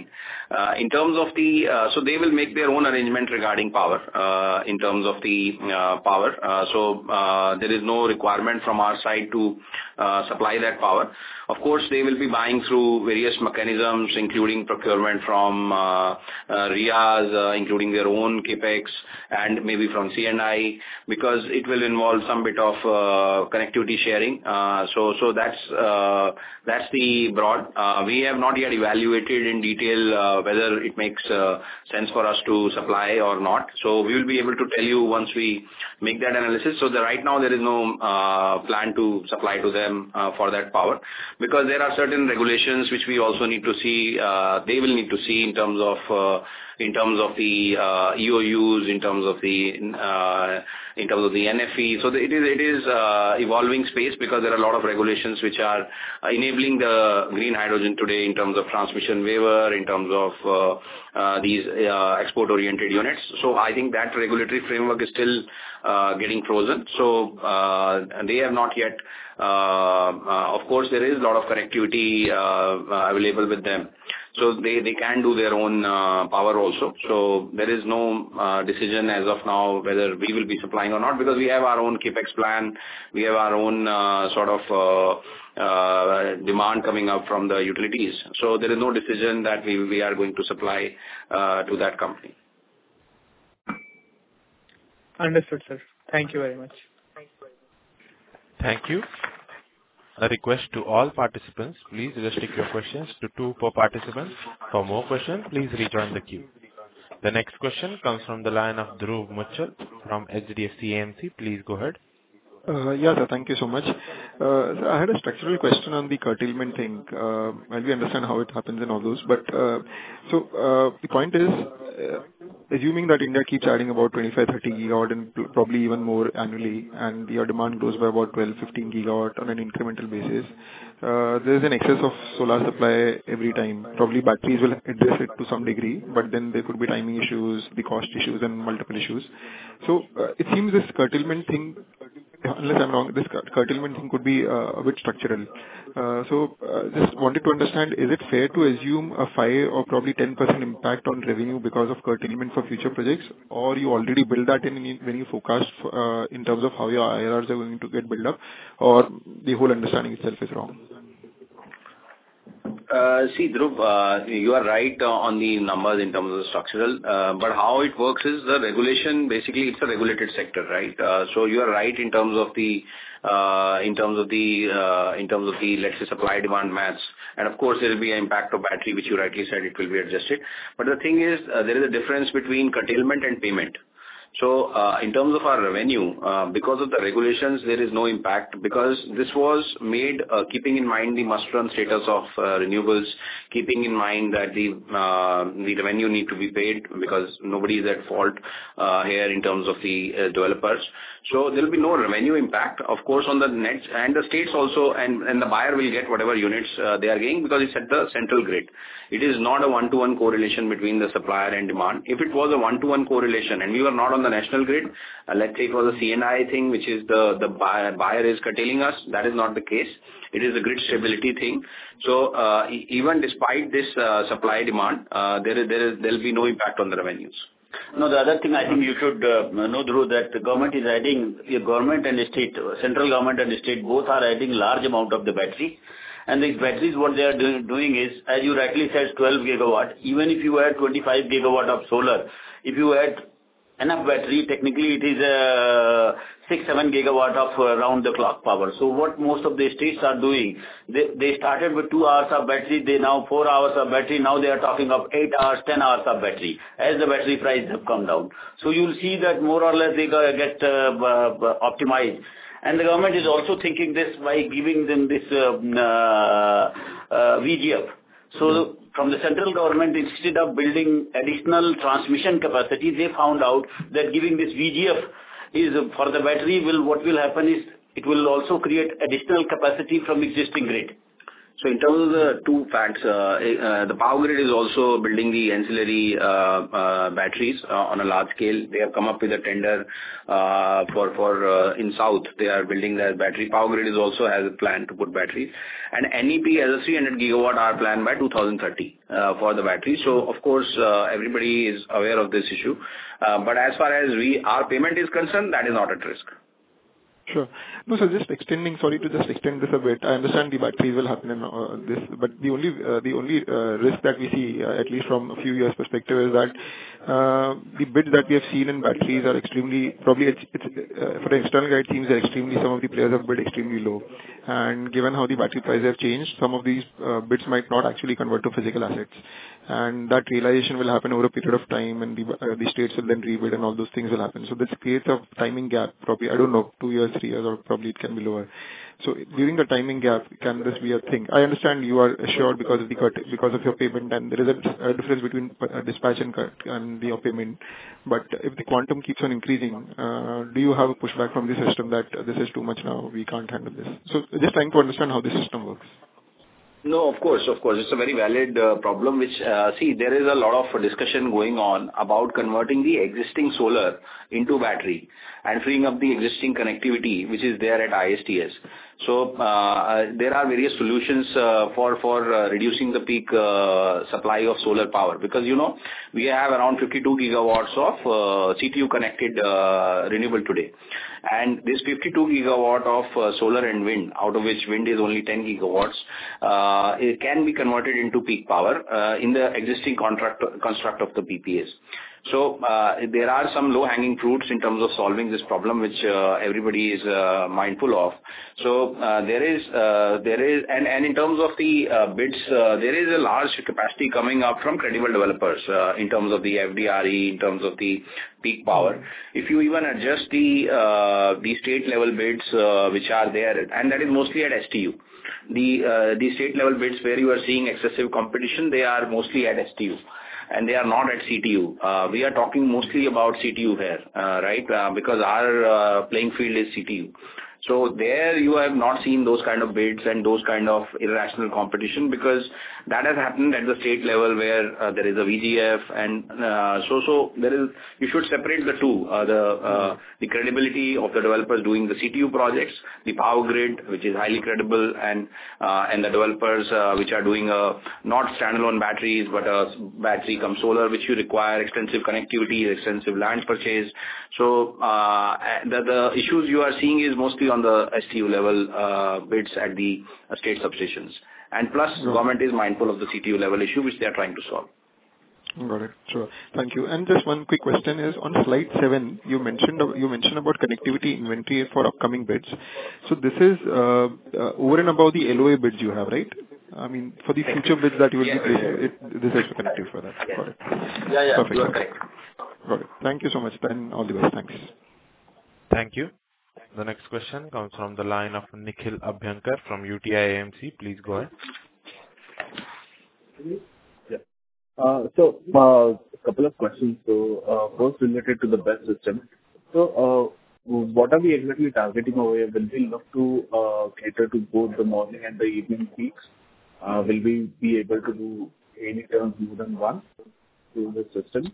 Uh, in terms of the, uh, so they will make their own arrangement regarding power, uh, in terms of the uh, power. Uh, so uh, there is no requirement from our side to uh, supply that power. Of course, they will be buying through various mechanisms, including procurement from uh, uh, R I As, uh, including their own capex, and maybe from C and I, because it will involve some bit of uh, connectivity sharing. Uh, so, so that's uh, that's the broad. Uh, we have not yet evaluated in detail uh, whether it makes uh, sense for us to supply or not. So, we will be able to tell you once we make that analysis. So, the, right now there is no uh, plan to supply to them uh, for that power, because there are certain regulations which we also need to see. Uh, they will need to see in terms of uh, in terms of the uh, E O Us, in terms of the uh, in terms of the N F E. So the, it is it is uh, evolving space, because there are a lot of regulations which are uh, enabling the green hydrogen today in terms of transmission waiver, in terms of uh, uh, these uh, export-oriented units. So I think that regulatory framework is still uh, getting frozen. So uh, they have not yet. Uh, uh, of course, there is a lot of connectivity uh, available with them. So they, they can do their own uh, power also. So there is no uh, decision as of now whether we will be supplying or not, because we have our own capex plan. We have our own uh, sort of uh, uh, demand coming up from the utilities. So there is no decision that we, we are going to supply uh, to that company. Understood, sir. Thank you very much. Thank you. A request to all participants, please restrict your questions to two per participant. For more questions, please rejoin the queue. The next question comes from the line of Dhruv Muchal from H D F C A M C. Please go ahead. Uh, yeah, sir, thank you so much. Uh, so I had a structural question on the curtailment thing. Uh, and we understand how it happens and all those. But uh, so uh, the point is, uh, assuming that India keeps adding about twenty-five, thirty gigawatt and probably even more annually, and your demand grows by about twelve, fifteen gigawatt on an incremental basis, uh, there is an excess of solar supply every time. Probably batteries will address it to some degree, but then there could be timing issues, the cost issues, and multiple issues. So uh, it seems this curtailment thing, unless I'm wrong, this curtailment thing could be uh, a bit structural. Uh, so uh, just wanted to understand, is it fair to assume a five or probably ten percent impact on revenue because of curtailment for future projects, or you already build that in when you forecast uh, in terms of how your I R Rs are going to get built up, or the whole understanding itself is wrong? Uh, see, Dhruv, uh, you are right uh, on the numbers in terms of the structural, uh, but how it works is the regulation, basically it's a regulated sector, right? Uh, so you are right in terms of the, uh, in terms of the, uh, in terms of the, let's say, supply demand maths. And of course, there will be an impact of battery, which you rightly said, it will be adjusted. But the thing is, uh, there is a difference between curtailment and payment. So, uh, in terms of our revenue, uh, because of the regulations, there is no impact, because this was made uh, keeping in mind the must-run status of uh, renewables, keeping in mind that the uh, the revenue need to be paid, because nobody is at fault uh, here in terms of the uh, developers. So there will be no revenue impact, of course, on the net, and the states also, and, and the buyer will get whatever units uh, they are getting, because it's at the central grid. It is not a one-to-one correlation between the supplier and demand. If it was a one-to-one correlation and we were not on the national grid, uh, let's say it was a C N I thing, which is the, the buyer, buyer is curtailing us, that is not the case. It is a grid stability thing. So uh, e- even despite this uh, supply demand, uh, there is, there is, there will be no impact on the revenues. No, the other thing I think you should uh, know, Dhruv, that the government is adding, the government and the state, central government and the state both are adding large amount of the battery. And these batteries, what they are do- doing is, as you rightly said, twelve gigawatt. Even if you add twenty-five gigawatt of solar, if you add enough battery, technically it is uh, six, seven gigawatt of uh, round-the-clock power. So what most of the states are doing, they, they started with two hours of battery, they now four hours of battery, now they are talking of eight hours, ten hours of battery, as the battery price have come down. So you'll see that more or less they get uh, uh, optimized. And the government is also thinking this by giving them this uh, uh, uh, V G F. So from the central government, instead of building additional transmission capacity, they found out that giving this V G F is uh, for the battery will, what will happen is it will also create additional capacity from existing grid. So in terms of the two facts, uh, uh, the Power Grid is also building the ancillary uh, uh, batteries uh, on a large scale. They have come up with a tender uh, for for uh, in South. They are building their battery. Power Grid is also has a plan to put batteries, and N E P has a three hundred gigawatt hour plan by two thousand thirty uh, for the battery. So of course, uh, everybody is aware of this issue. Uh, but as far as we our payment is concerned, that is not at risk. Sure. No, so just extending, sorry to just extend this a bit. I understand the batteries will happen in uh, this, but the only uh, the only uh, risk that we see, uh, at least from a few years perspective, is that uh, the bids that we have seen in batteries are extremely, probably it's, it's uh, for the external guide, it seems that extremely, some of the players have bid extremely low. And given how the battery prices have changed, some of these uh, bids might not actually convert to physical assets. And that realization will happen over a period of time, and the uh, the states will then rebid, and all those things will happen. So this creates a timing gap, probably, I don't know, two years, three years, or probably it can be lower. So during the timing gap, can this be a thing? I understand you are assured because of the cut, because of your payment, and there is a, a difference between uh, dispatch and cut and the payment. But if the quantum keeps on increasing, uh, do you have a pushback from the system that uh, this is too much now, we can't handle this? So just trying to understand how the system works. No, of course, of course. It's a very valid uh, problem, which, uh, see, there is a lot of discussion going on about converting the existing solar into battery and freeing up the existing connectivity, which is there at I S T S. So, uh, there are various solutions uh, for, for uh, reducing the peak uh, supply of solar power, because, you know, we have around fifty-two gigawatts of uh, C T U connected uh, renewable today. And this fifty-two gigawatt of uh, solar and wind, out of which wind is only ten gigawatts, uh, it can be converted into peak power uh, in the existing contract construct of the P P As. So uh, there are some low-hanging fruits in terms of solving this problem, which uh, everybody is uh, mindful of. So uh, there is, uh, there is, and, and in terms of the uh, bids, uh, there is a large capacity coming up from credible developers uh, in terms of the F D R E, in terms of the peak power. If you even adjust the uh, the state level bids uh, which are there, and that is mostly at S T U. The uh, the state level bids where you are seeing excessive competition, they are mostly at S T U. And they are not at C T U. Uh, we are talking mostly about C T U here, uh, right? Uh, because our uh, playing field is C T U. So there you have not seen those kind of bids and those kind of irrational competition, because that has happened at the state level where uh, there is a V G F, and uh, so so there is, you should separate the two, uh, the uh, the credibility of the developers doing the C T U projects, the Power Grid, which is highly credible, and uh, and the developers uh, which are doing a not standalone batteries but a battery cum solar, which you require extensive connectivity, extensive land purchase. So uh, the the issues you are seeing is mostly on the S T U level uh, bids at the uh, state substations. And plus, Right. government is mindful of the C T U level issue, which they are trying to solve. Got it. Sure. Thank you. And just one quick question is, on slide seven, you mentioned you mentioned about connectivity inventory for upcoming bids. So this is uh, uh, over and above the L O A bids you have, right? I mean, for the future bids that you will Yes. be placing, it, this is connected for that. Yes. Got it. Yeah, yeah, Perfect. you are correct. Got it. Thank you so much. Then all the best. Thanks. Thank you. The next question comes from the line of Nikhil Abhyankar from U T I A M C. Please go ahead. Yeah. Uh, So, uh, a couple of questions. So, uh, first related to the B E S system. So, uh, what are we exactly targeting over here? Will we look to uh, cater to both the morning and the evening peaks? Uh, Will we be able to do any turns more than one through the system?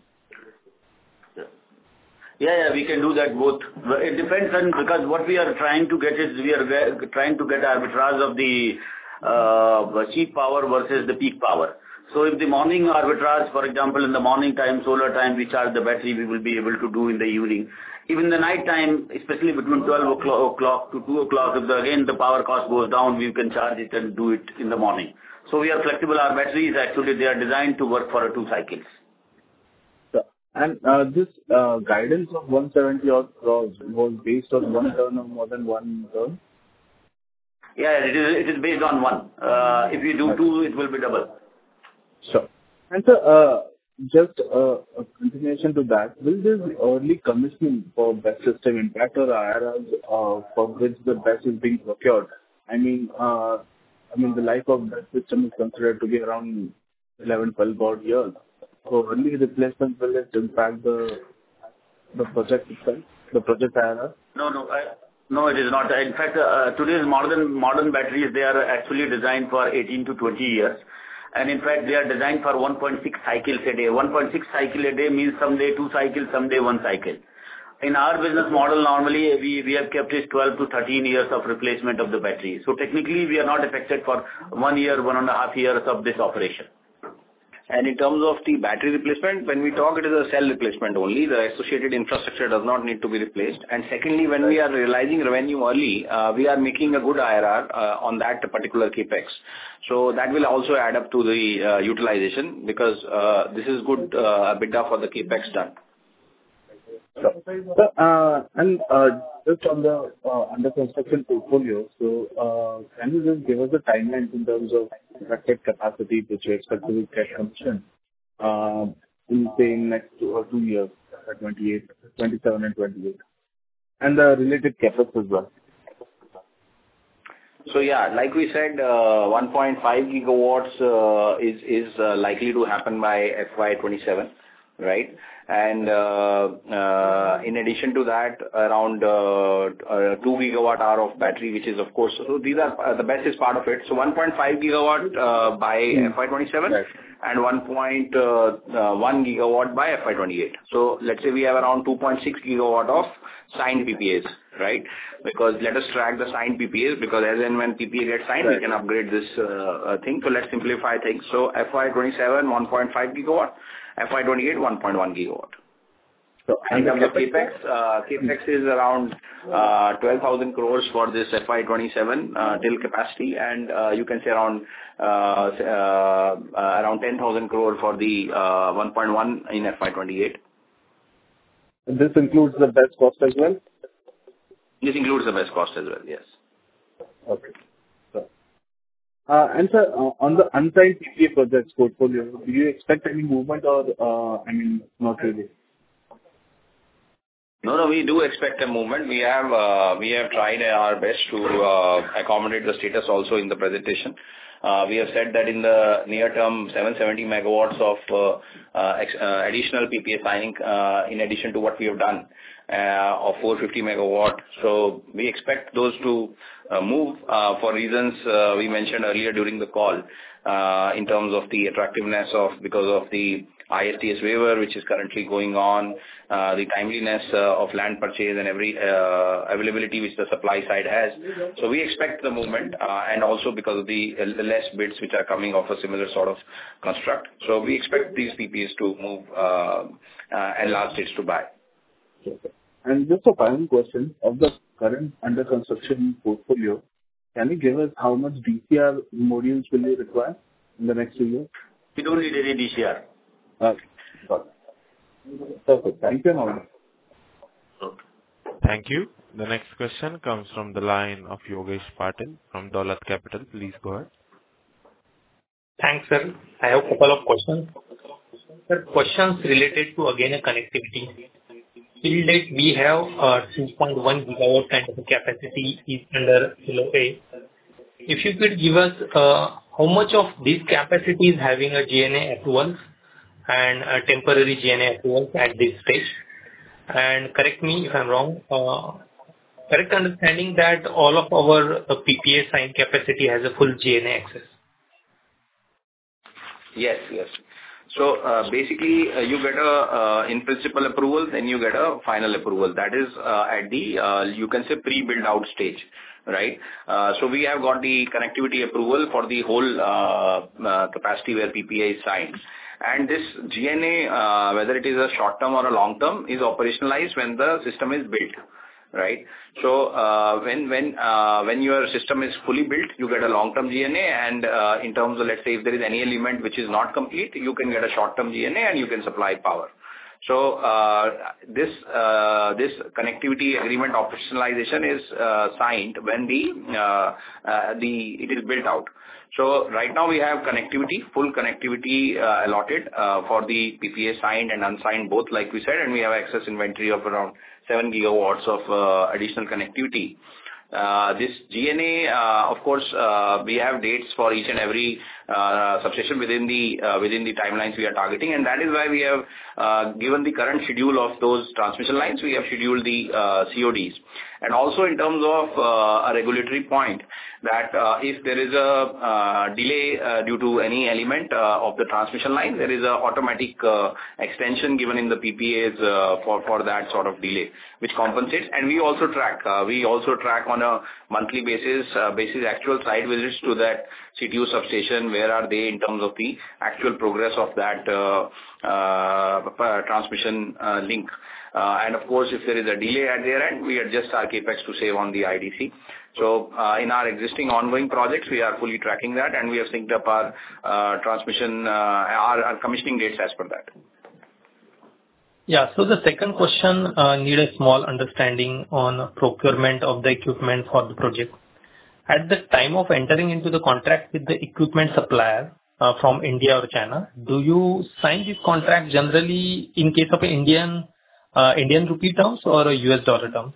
Yeah, yeah, we can do that both. But it depends on, because what we are trying to get is we are ge- trying to get arbitrage of the uh, cheap power versus the peak power. So if the morning arbitrage, for example, in the morning time, solar time, we charge the battery, we will be able to do in the evening. Even the night time, especially between twelve o'clock to two o'clock, if the, again the power cost goes down, we can charge it and do it in the morning. So we are flexible. Our batteries actually, they are designed to work for two cycles. And uh, this uh, guidance of one hundred seventy odd crores was based on one turn or more than one turn? Yeah, it is, it is based on one. Uh, if you do two, it will be double. Sure. And so, uh, just uh, a continuation to that, will this early commissioning for B E S system impact or I R Rs uh, for which the B E S is being procured? I mean, uh, I mean the life of B E S system is considered to be around eleven, twelve odd years. So early replacement, will it impact the the project itself, the project I R R? No, no. I, No, it is not. In fact, uh, today's modern modern batteries, they are actually designed for eighteen to twenty years. And in fact, they are designed for one point six cycles a day. one point six cycle a day means someday two cycles, someday one cycle. In our business model, normally we, we have kept it twelve to thirteen years of replacement of the battery. So technically, we are not affected for one year, one and a half years of this operation. And in terms of the battery replacement, when we talk, it is a cell replacement only. The associated infrastructure does not need to be replaced. And secondly, when we are realizing revenue early, uh, we are making a good I R R uh, on that particular capex. So that will also add up to the uh, utilization because uh, this is good uh, EBITDA for the capex done. So, uh, and uh, just on the uh, under construction portfolio, so uh, can you just give us the timelines in terms of expected capacity which you expect to get commissioned uh, in say in next two or two years, twenty-eight, twenty-seven and twenty-eight, and the related capex as well? So yeah, like we said, uh, one point five gigawatts uh, is is uh, likely to happen by F Y twenty-seven, right? And uh, uh, in addition to that, around uh, uh, two gigawatt hour of battery, which is of course, so these are uh, the best is part of it. So one point five gigawatt uh, by mm. F Y twenty-seven right. and one point one gigawatt by F Y twenty-eight. So let's say we have around two point six gigawatt of signed P P As, right? Because let us track the signed P P As because as and when P P A gets signed, right. we can upgrade this uh, thing. So let's simplify things. So F Y twenty-seven, one point five gigawatt. F Y twenty-eight, one point one gigawatt. So in terms of capex, uh, capex is around uh, twelve thousand crores for this F Y twenty-seven uh, till capacity, and uh, you can say around uh, uh, uh, around ten thousand crore for the uh, one point one in F Y twenty-eight. This includes the best cost as well? This includes the best cost as well, yes. Okay. Uh, and sir, uh, on the unsigned P P A projects portfolio, do you expect any movement or, uh, I mean, not really? No, no, we do expect a movement. We have uh, we have tried our best to uh, accommodate the status also in the presentation. Uh, we have said that in the near term, seven hundred seventy megawatts of uh, uh, ex- uh, additional P P A signing uh, in addition to what we have done uh, of four hundred fifty megawatt. So we expect those to uh, move uh, for reasons uh, we mentioned earlier during the call uh, in terms of the attractiveness of because of the I S T S waiver, which is currently going on, uh, the timeliness uh, of land purchase and every uh, availability which the supply side has. So we expect the movement uh, and also because of the uh, less bids which are coming of a similar sort of construct. So we expect these P P As to move uh, uh, and large states to buy. And just a final question, of the current under construction portfolio, can you give us how much D C R modules will you require in the next two years? We don't need any D C R. Okay, got it. Perfect. Thank you. Now. Thank you. The next question comes from the line of Yogesh Patil from Dolat Capital. Please go ahead. Thanks, sir. I have a couple of questions. Sir, questions related to again a connectivity. Till date, we have uh, two point one gigawatt kind of capacity is under L O A. If you could give us uh, how much of this capacity is having a G N A approvals and a temporary G N A approvals at this stage. And correct me if I'm wrong, uh, correct understanding that all of our uh, P P A signed capacity has a full G N A access. Yes, yes. So uh, basically, uh, you get a uh, in principle approval, then you get a final approval. That is uh, at the uh, you can say pre-build out stage, right? Uh, so we have got the connectivity approval for the whole uh, uh, capacity where P P A is signed. And this G N A, uh, whether it is a short term or a long term, is operationalized when the system is built, right? So uh, when when uh, when your system is fully built, you get a long term G N A, and uh, in terms of, let's say, if there is any element which is not complete, you can get a short term G N A and you can supply power. So uh, this uh, this connectivity agreement operationalization is uh, signed when the uh, uh, the it is built out. So right now we have connectivity, full connectivity uh, allotted uh, for the P P A signed and unsigned both, like we said, and we have excess inventory of around seven gigawatts of uh, additional connectivity. Uh, this G N A, uh, of course, uh, we have dates for each and every uh, substation within the uh, within the timelines we are targeting, and that is why we have uh, given the current schedule of those transmission lines, we have scheduled the uh, C O Ds. And also in terms of uh, a regulatory point, that uh, if there is a uh, delay uh, due to any element uh, of the transmission line, there is a automatic uh, extension given in the P P As uh, for, for that sort of delay, which compensates. And we also track, uh, we also track on a monthly basis, uh, basis actual site visits to that C T U substation, where are they in terms of the actual progress of that uh, uh, transmission uh, link. Uh, and of course, if there is a delay at their end, we adjust our capex to save on the I D C. So uh, in our existing ongoing projects, we are fully tracking that, and we have synced up our uh, transmission, uh, our, our commissioning dates as per that. Yeah. So the second question uh, need a small understanding on procurement of the equipment for the project. At the time of entering into the contract with the equipment supplier uh, from India or China, do you sign this contract generally in case of Indian uh, Indian rupee terms or a U S dollar terms?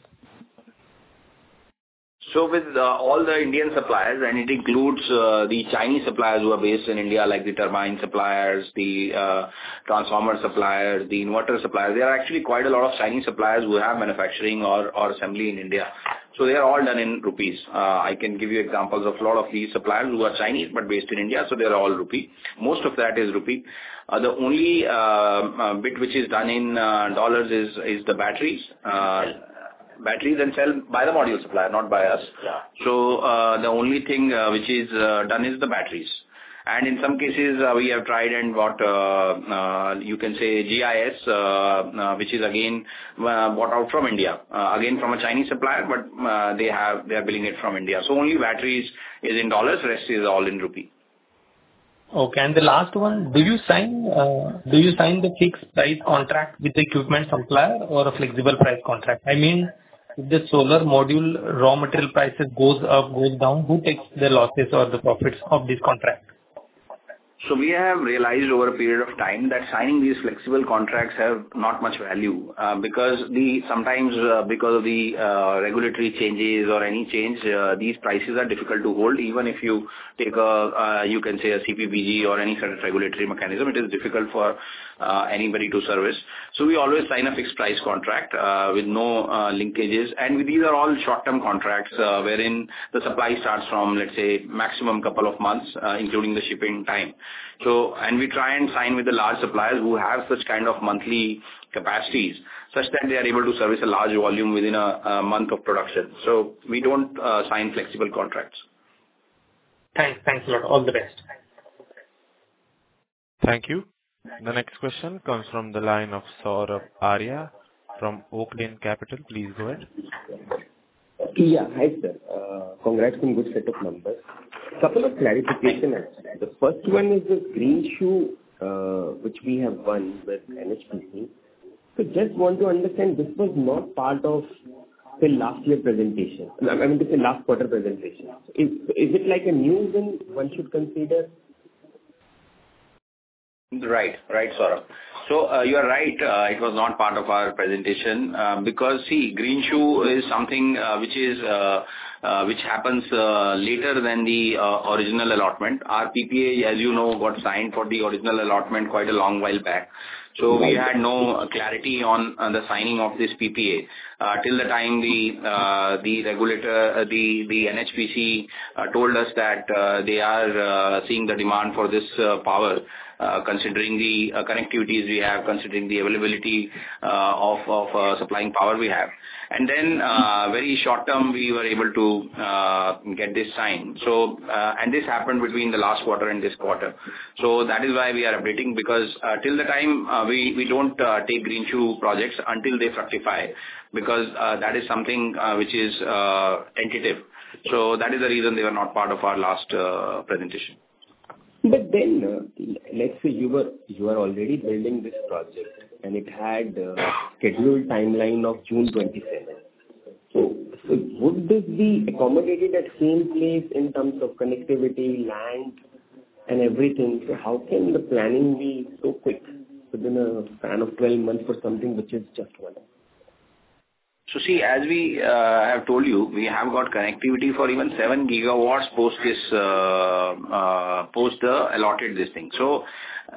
So with uh, all the Indian suppliers, and it includes uh, the Chinese suppliers who are based in India, like the turbine suppliers, the uh, transformer suppliers, the inverter suppliers, there are actually quite a lot of Chinese suppliers who have manufacturing or, or assembly in India. So they are all done in rupees. Uh, I can give you examples of a lot of these suppliers who are Chinese but based in India, so they are all rupee. Most of that is rupee. Uh, the only uh, uh, bit which is done in uh, dollars is, is the batteries. Uh, Batteries and cell by the module supplier, not by us. Yeah. So uh, the only thing uh, which is uh, done is the batteries. And in some cases, uh, we have tried and bought, uh, uh, you can say G I S, uh, uh, which is again uh, bought out from India. Uh, again from a Chinese supplier, but uh, they have they are billing it from India. So only batteries is in dollars, rest is all in rupee. Okay. And the last one, do you sign uh, do you sign the fixed price contract with the equipment supplier or a flexible price contract? I mean, if the solar module raw material prices goes up, goes down, who takes the losses or the profits of this contract? So we have realized over a period of time that signing these flexible contracts have not much value uh, because the sometimes uh, because of the uh, regulatory changes or any change, uh, these prices are difficult to hold. Even if you take a, uh, you can say a C P P G or any sort of regulatory mechanism, it is difficult for uh, anybody to service. So we always sign a fixed price contract uh, with no uh, linkages, and these are all short-term contracts uh, wherein the supply starts from, let's say, maximum couple of months, uh, including the shipping time. So, and we try and sign with the large suppliers who have such kind of monthly capacities, such that they are able to service a large volume within a, a month of production. So we don't uh, sign flexible contracts. Thanks. Thanks a lot. All the best. Thank you. The next question comes from the line of Saurabh Arya from Oaklane Capital. Please go ahead. Yeah. Hi, sir. Uh, congrats on good set of numbers. Couple of clarification. The first one is the green shoe, uh, which we have won with N H P C. So just want to understand, this was not part of the last year presentation. I mean, to say last quarter presentation. Is is it like a new win one should consider? Right, right, Saurabh. So uh, you are right. Uh, it was not part of our presentation uh, because see, green shoe is something uh, which is uh, uh, which happens uh, later than the uh, original allotment. Our P P A, as you know, got signed for the original allotment quite a long while back. So we had no clarity on uh, the signing of this P P A uh, till the time the uh, the regulator, uh, the the N H P C uh, told us that uh, they are uh, seeing the demand for this uh, power. Uh, considering the uh, connectivities we have, considering the availability uh, of, of uh, supplying power we have. And then uh, very short term we were able to uh, get this signed. So, uh, and this happened between the last quarter and this quarter. So that is why we are updating, because uh, till the time uh, we, we don't uh, take green shoe projects until they fructify, because uh, that is something uh, which is uh, tentative. So that is the reason they were not part of our last uh, presentation. But then, uh, let's say you were you are already building this project and it had a scheduled timeline of June twenty-seventh. So, so would this be accommodated at same place in terms of connectivity, land, and everything? So how can the planning be so quick within a span of twelve months for something which is just one? So see, as we uh, have told you, we have got connectivity for even seven gigawatts post this, uh, uh, post the allotted this thing. So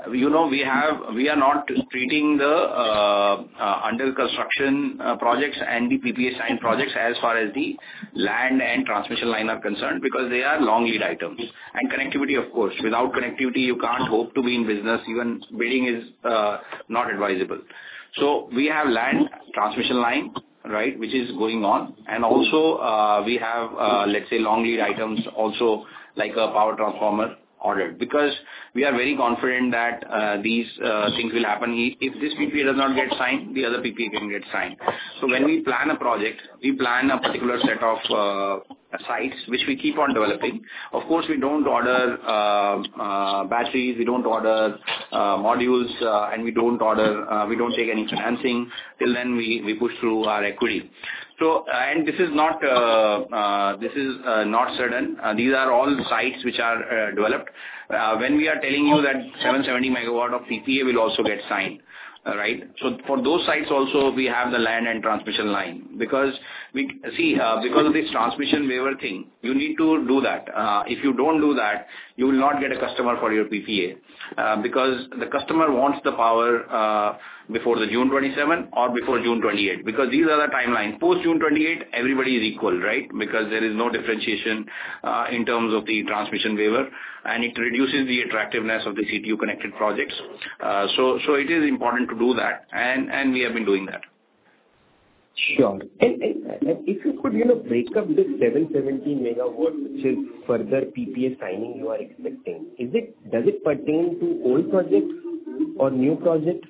you know, we have, we are not treating the uh, uh, under construction uh, projects and the P P A signed projects as far as the land and transmission line are concerned, because they are long lead items. And connectivity, of course. Without connectivity, you can't hope to be in business. Even bidding is uh, not advisable. So we have land, transmission line, right, which is going on. And also uh, we have, uh, let's say, long lead items also, like a power transformer ordered, because we are very confident that uh, these uh, things will happen. If this P P A does not get signed, the other P P A can get signed. So when we plan a project, we plan a particular set of uh, sites which we keep on developing. Of course, we don't order uh, uh, batteries, we don't order uh, modules, uh, and we don't order, uh, we don't take any financing. Till then, we, we push through our equity. So, uh, and this is not, uh, uh, this is uh, not sudden. Uh, these are all sites which are uh, developed. Uh, when we are telling you that seven hundred seventy megawatt of P P A will also get signed. Uh, right. So for those sites also we have the land and transmission line, because we see uh, because of this transmission waiver thing, you need to do that. Uh, if you don't do that, you will not get a customer for your P P A, uh, because the customer wants the power uh, before the June twenty-seventh or before June twenty-eighth, because these are the timelines. Post June twenty-eighth, everybody is equal, right? Because there is no differentiation uh, in terms of the transmission waiver, and it reduces the attractiveness of the C T U connected projects. Uh, so, so it is important to do that, and, and we have been doing that. Sure. And, and, and if you could, you know, break up this seven hundred seventy megawatt, which is further P P A signing you are expecting, is it, does it pertain to old projects or new projects?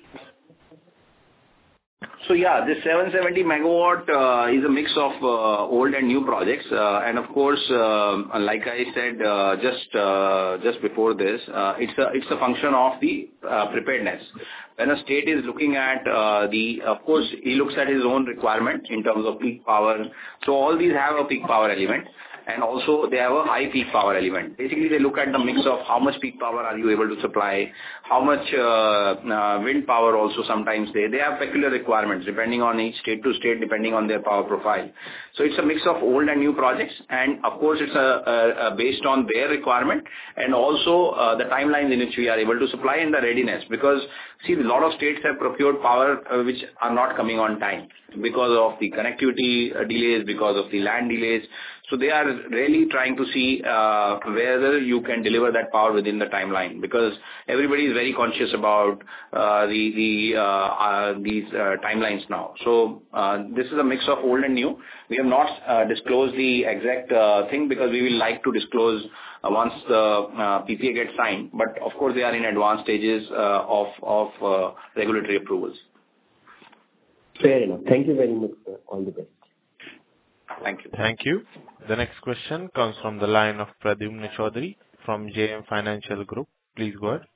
So yeah, this seven hundred seventy megawatt uh, is a mix of uh, old and new projects, uh, and of course, uh, like I said uh, just uh, just before this, uh, it's a it's a function of the uh, preparedness. When a state is looking at uh, the, of course, he looks at his own requirement in terms of peak power. So all these have a peak power element. And also they have a high peak power element. Basically, they look at the mix of how much peak power are you able to supply, how much uh, uh, wind power also sometimes they, they have peculiar requirements depending on each state to state, depending on their power profile. So it's a mix of old and new projects. And of course, it's a, a, a based on their requirement and also uh, the timelines in which we are able to supply and the readiness. Because see, a lot of states have procured power uh, which are not coming on time because of the connectivity uh, delays, because of the land delays. So they are really trying to see uh, whether you can deliver that power within the timeline, because everybody is very conscious about uh, the the uh, uh, these uh, timelines now. So uh, this is a mix of old and new. We have not uh, disclosed the exact uh, thing because we will like to disclose uh, once the uh, P P A gets signed. But of course, they are in advanced stages uh, of of uh, regulatory approvals. Fair enough. Thank you very much, sir. All the best. Thank you. Thank you. The next question comes from the line of Pradyumna Chaudhary from J M Financial Group. Please go ahead.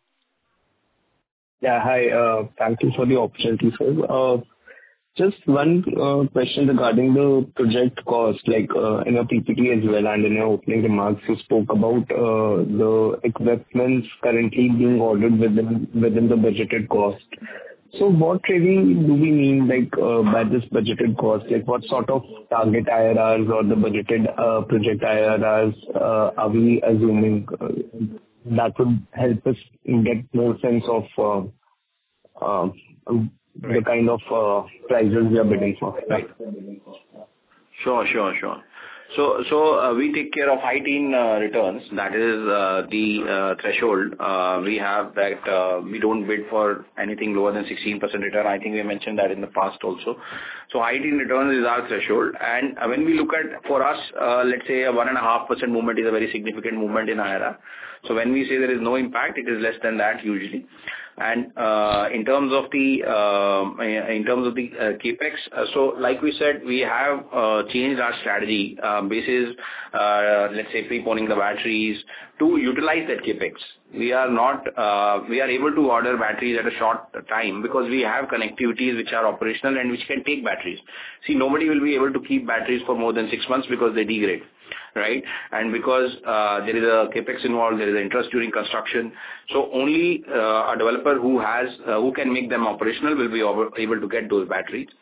Yeah, hi. Uh, thank you for the opportunity, sir. Uh, just one uh, question regarding the project cost, like uh, in your P P T as well and in your opening remarks, you spoke about uh, the equipments currently being ordered within within the budgeted cost. So what really do we mean like uh, by this budgeted cost? Like what sort of target I R Rs or the budgeted uh, project I R Rs uh, are we assuming uh, that would help us get more sense of uh, uh, the kind of uh, prices we are bidding for? Right. Sure, sure, sure. So, so uh, we take care of high teen uh, returns. That is uh, the uh, threshold. Uh, we have that uh, we don't bid for anything lower than sixteen percent return. I think we mentioned that in the past also. So high teen returns is our threshold. And uh, when we look at, for us, uh, let's say a one and a half percent movement is a very significant movement in I R R. So when we say there is no impact, it is less than that usually. And uh, in terms of the uh, in terms of the uh, capex, uh, so like we said, we have uh, changed our strategy uh, basis, uh, let's say preponing the batteries to utilize that capex. We are not uh, we are able to order batteries at a short time because we have connectivities which are operational and which can take batteries. See, nobody will be able to keep batteries for more than six months because they degrade. Right, and because uh, there is a capex involved, there is an interest during construction. So only uh, a developer who has uh, who can make them operational will be able to get those batteries.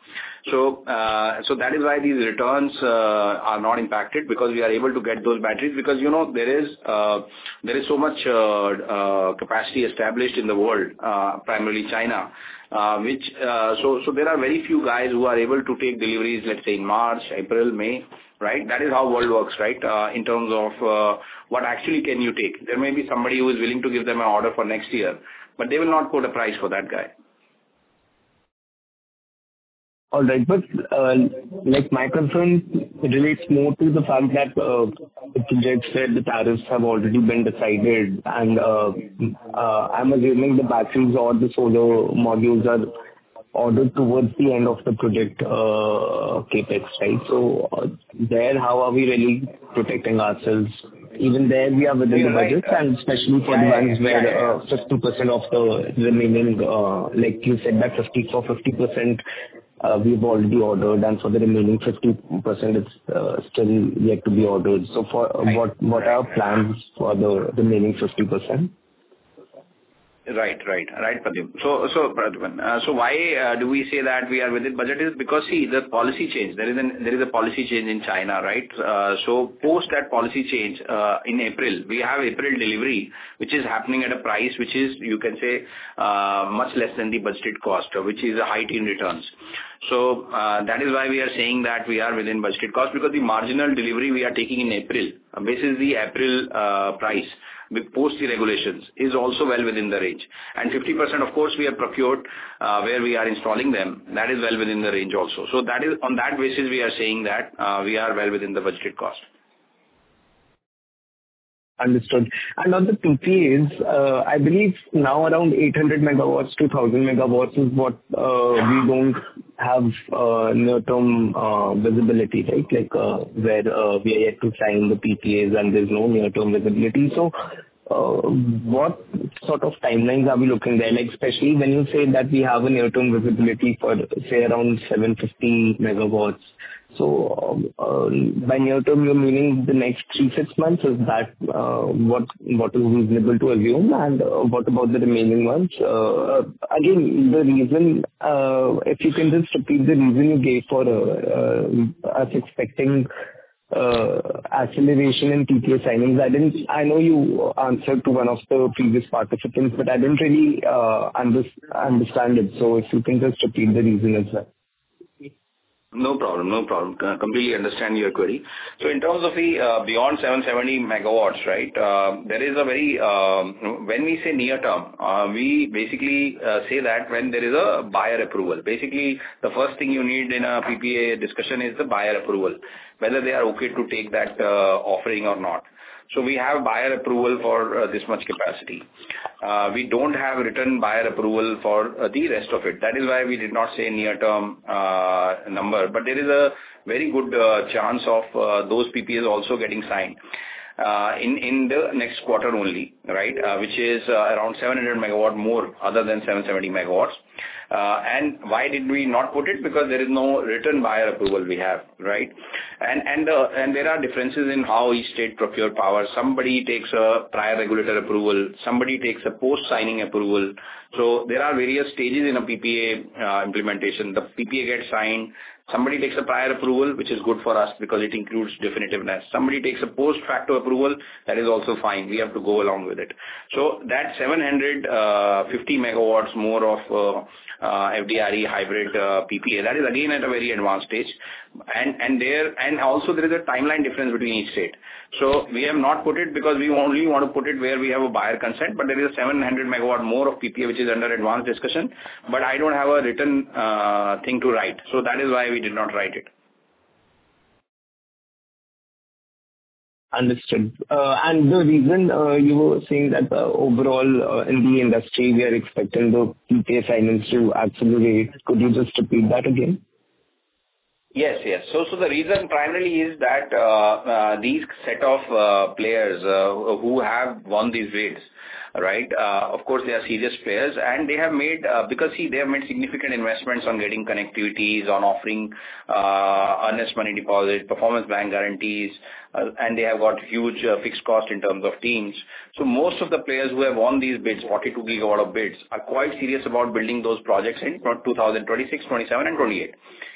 So uh, so that is why these returns uh, are not impacted, because we are able to get those batteries, because you know there is uh, there is so much uh, uh, capacity established in the world, uh, primarily China, uh, which uh, so so there are very few guys who are able to take deliveries, let's say in March, April, May. Right, that is how world works, right? Uh, in terms of uh, what actually can you take. There may be somebody who is willing to give them an order for next year, but they will not put a price for that guy. All right, but uh, like my concern relates more to the fact that uh, the projects where the tariffs have already been decided, and uh, uh, I'm assuming the batteries or the solar modules are ordered towards the end of the project uh, capex, right? So uh, there, how are we really protecting ourselves? Even there, we are within You're the right. budget, and especially for Yeah, the yeah, ones yeah, where yeah, yeah. uh, fifty percent of the remaining, uh, like you said, that fifty for fifty percent uh, we've already ordered, and for the remaining fifty percent it's uh, still yet to be ordered. So for uh, what what are plans for the remaining fifty percent? Right, right, right, Pradeep. So, so Pradman, uh, so why uh, do we say that we are within budget is because see the policy change. There is an there is a policy change in China, right? Uh, so post that policy change uh, in April, we have April delivery, which is happening at a price which is you can say uh, much less than the budgeted cost, uh, which is a high teen returns. So uh, that is why we are saying that we are within budgeted cost, because the marginal delivery we are taking in April, uh, basis the April uh, price, post the regulations, is also well within the range. And fifty percent, of course, we have procured uh, where we are installing them. That is well within the range also. So that is on that basis we are saying that uh, we are well within the budgeted cost. Understood. And on the P P As, uh, I believe now around eight hundred megawatts to one thousand megawatts is what uh, we don't have uh, near-term uh, visibility, right? Like uh, where uh, we are yet to sign the P P As and there's no near-term visibility. So uh, what sort of timelines are we looking there? Like especially when you say that we have a near-term visibility for say around seven hundred fifty megawatts. So, uh, by near term, you're meaning the next three, six months? Is that uh, what what is reasonable to assume? And uh, what about the remaining ones? Uh, Again, the reason, uh, if you can just repeat the reason you gave for uh, uh, us expecting uh, acceleration in P P A signings. I didn't. I know you answered to one of the previous participants, but I didn't really uh, under- understand it. So if you can just repeat the reason as well. No problem, no problem. C- completely understand your query. So in terms of the uh, beyond seven hundred seventy megawatts, right, uh, there is a very, um, when we say near term, uh, we basically uh, say that when there is a buyer approval. Basically, the first thing you need in a P P A discussion is the buyer approval, whether they are okay to take that uh, offering or not. So we have buyer approval for uh, this much capacity. Uh, we don't have written buyer approval for uh, the rest of it. That is why we did not say near-term uh, number. But there is a very good uh, chance of uh, those P P As also getting signed uh, in in the next quarter only, right? Uh, which is uh, around seven hundred megawatt more, other than seven hundred seventy megawatts. Uh, and why did we not put it? Because there is no written buyer approval we have, right? And and uh, and there are differences in how each state procure power. Somebody takes a prior regulator approval, somebody takes a post-signing approval. So there are various stages in a P P A uh, implementation. The P P A gets signed. Somebody takes a prior approval, which is good for us because it includes definitiveness. Somebody takes a post-facto approval, that is also fine. We have to go along with it. So that seven hundred fifty megawatts more of uh, uh, F D R E hybrid uh, P P A, that is again at a very advanced stage. And and there and also there is a timeline difference between each state. So we have not put it because we only want to put it where we have a buyer consent, but there is a seven hundred megawatt more of P P A which is under advanced discussion, but I don't have a written uh, thing to write. So that is why we did not write it. Understood. Uh, And the reason uh, you were saying that uh, overall uh, in the industry, we are expecting the P P A signings to accelerate. Could you just repeat that again? Yes, yes. So, so the reason primarily is that uh, uh, these set of uh, players uh, who have won these bids, right? Uh, of course, they are serious players, and they have made uh, because see they have made significant investments on getting connectivities, on offering uh, earnest money deposit, performance bank guarantees, uh, and they have got huge uh, fixed cost in terms of teams. So most of the players who have won these bids, forty-two gigawatt of bids, are quite serious about building those projects in two thousand twenty-six, twenty-seven, and twenty-eight.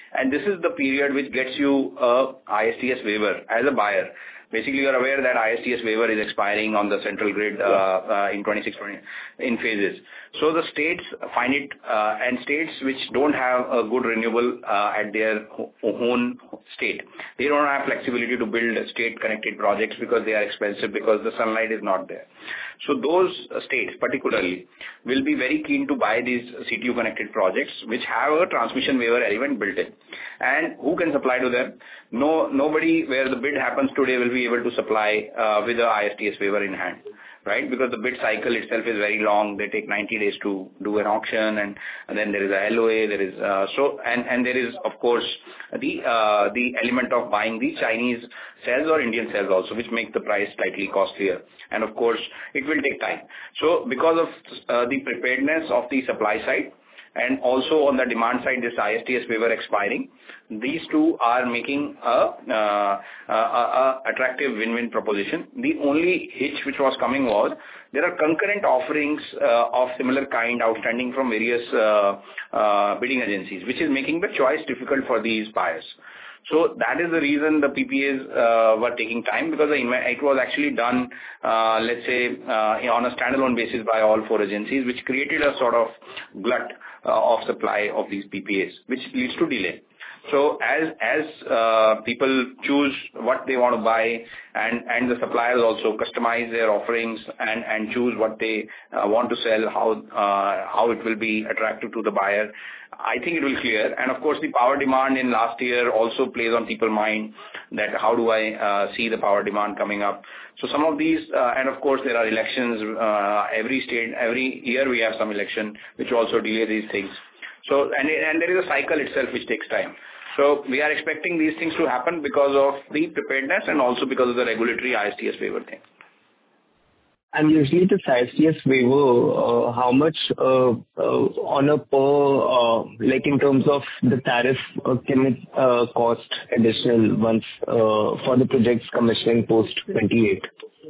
And this is the period which gets you a I S T S waiver as a buyer. Basically, you're aware that I S T S waiver is expiring on the central grid uh, uh, in twenty-six twenty in phases. So the states find it, uh, and states which don't have a good renewable uh, at their own state, they don't have flexibility to build state-connected projects because they are expensive, because the sunlight is not there. So those states particularly will be very keen to buy these C T U-connected projects which have a transmission waiver element built in. And who can supply to them? No, nobody where the bid happens today will be able to supply uh, with the I S T S waiver in hand, right? Because the bid cycle itself is very long. They take ninety days to do an auction, and, and then there is a L O A. There is uh, so and and there is of course the uh, the element of buying the Chinese cells or Indian cells also, which make the price slightly costlier. And of course, it will take time. So because of uh, the preparedness of the supply side, and also on the demand side, this I S T S waiver expiring, these two are making a, uh, a, a attractive win-win proposition. The only hitch which was coming was there are concurrent offerings uh, of similar kind outstanding from various uh, uh, bidding agencies, which is making the choice difficult for these buyers. So that is the reason the P P As uh, were taking time, because the, it was actually done, uh, let's say, uh, on a standalone basis by all four agencies, which created a sort of glut uh, of supply of these P P As, which leads to delay. So as as uh, people choose what they want to buy, and, and the suppliers also customize their offerings and, and choose what they uh, want to sell, how uh, how it will be attractive to the buyer, I think it will clear. And of course, the power demand in last year also plays on people's mind, that how do I uh, see the power demand coming up. So some of these, uh, and of course there are elections, uh, every state, every year we have some election, which also delay these things. So, and, and there is a cycle itself which takes time. So we are expecting these things to happen because of the preparedness and also because of the regulatory I S T S waiver thing. And usually this I S T S waiver, uh, how much uh, uh, on a per, uh, like in terms of the tariff, uh, can it uh, cost additional once uh, for the projects commissioning post twenty-eight?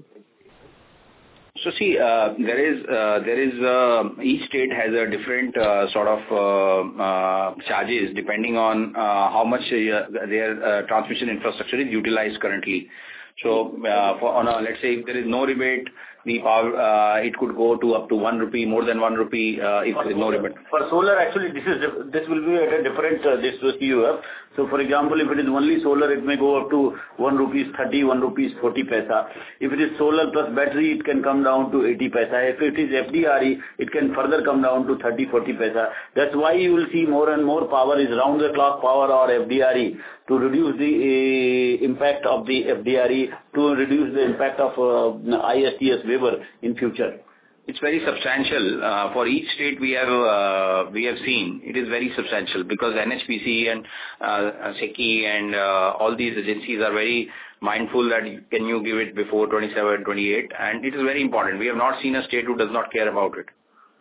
So see, uh, there is, uh, there is, uh, each state has a different uh, sort of uh, uh, charges depending on uh, how much uh, their uh, transmission infrastructure is utilized currently. So uh, for on a, let's say if there is no rebate, the power, uh, it could go to up to one rupee, more than one rupee uh, if there is no rebate. For solar, actually, this is this will be at a different uh, this C U F. So, for example, if it is only solar, it may go up to one rupees thirty, one rupees forty paisa. If it is solar plus battery, it can come down to eighty paisa. If it is F D R E, it can further come down to thirty, forty paisa. That's why you will see more and more power is round the clock power or F D R E to reduce the uh, impact of the F D R E, to reduce the impact of uh, I S T S waiver in future. It's very substantial. Uh, for each state we have uh, we have seen, it is very substantial, because N H P C and uh, SECI and uh, all these agencies are very mindful that can you give it before twenty-seven, twenty-eight, and it is very important. We have not seen a state who does not care about it.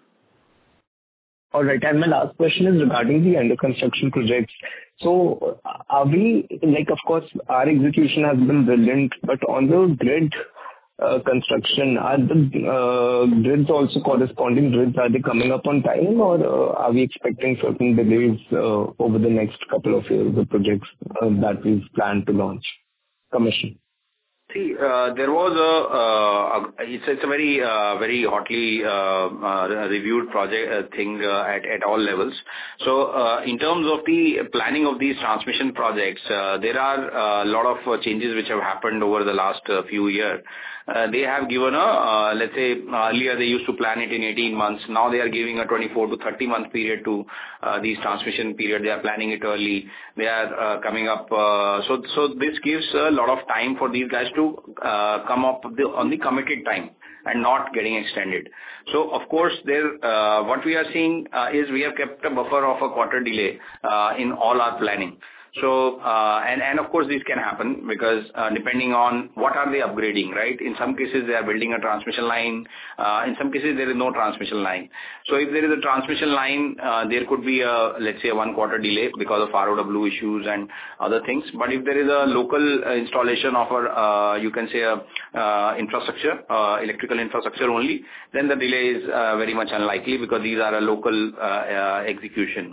All right. And my last question is regarding the under construction projects. So are we, like, of course, our execution has been brilliant, but on the grid uh, construction, are the uh, grids also corresponding grids, are they coming up on time, or uh, are we expecting certain delays uh, over the next couple of years, the projects uh, that we've planned to launch, commission? See, uh, there was a, uh, a it's, it's a very, uh, very hotly uh, uh, reviewed project uh, thing uh, at, at all levels. So, uh, in terms of the planning of these transmission projects, uh, there are a lot of uh, changes which have happened over the last uh, few years. Uh, they have given a, uh, let's say, earlier they used to plan it in eighteen months. Now they are giving a twenty-four to thirty month period to uh, these transmission period. They are planning it early. They are uh, coming up. Uh, so, so this gives a lot of time for these guys to uh, come up the, on the committed time and not getting extended. So, of course, there uh, what we are seeing uh, is we have kept a buffer of a quarter delay uh, in all our planning. So, uh, and, and of course this can happen because uh, depending on what are they upgrading, right? In some cases they are building a transmission line. Uh, in some cases there is no transmission line. So if there is a transmission line, uh, there could be a, let's say a one quarter delay because of R O W issues and other things. But if there is a local uh, installation of a, uh, you can say a uh, infrastructure, uh, electrical infrastructure only, then the delay is uh, very much unlikely because these are a local uh, uh, execution.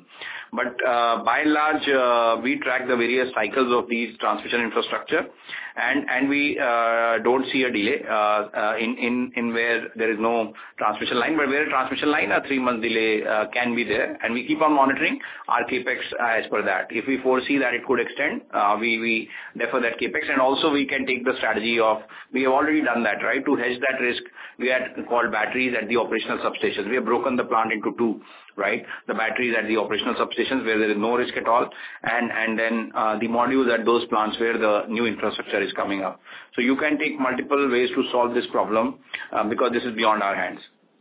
But uh, by and large, uh, we track the various cycles of these transmission infrastructure, and and we uh, don't see a delay uh, uh, in in in where there is no transmission line, but where a transmission line, a three month delay uh, can be there, and we keep on monitoring our capex as per that. If we foresee that it could extend, uh, we we defer that capex, and also we can take the strategy of, we have already done that, right? To hedge that risk, we had called batteries at the operational substations. We have broken the plant into two, right? The batteries at the operational substations where there is no risk at all, and and then uh, the modules at those plants where the new infrastructure is coming up. So you can take multiple ways to solve this problem uh, because this is beyond our hands.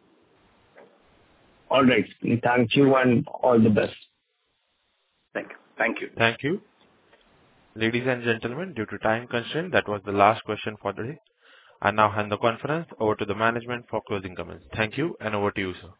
All right. Thank you and all the best. Thank you. Thank you. Thank you. Ladies and gentlemen, due to time constraint, that was the last question for the day. I now hand the conference over to the management for closing comments. Thank you, and over to you, sir.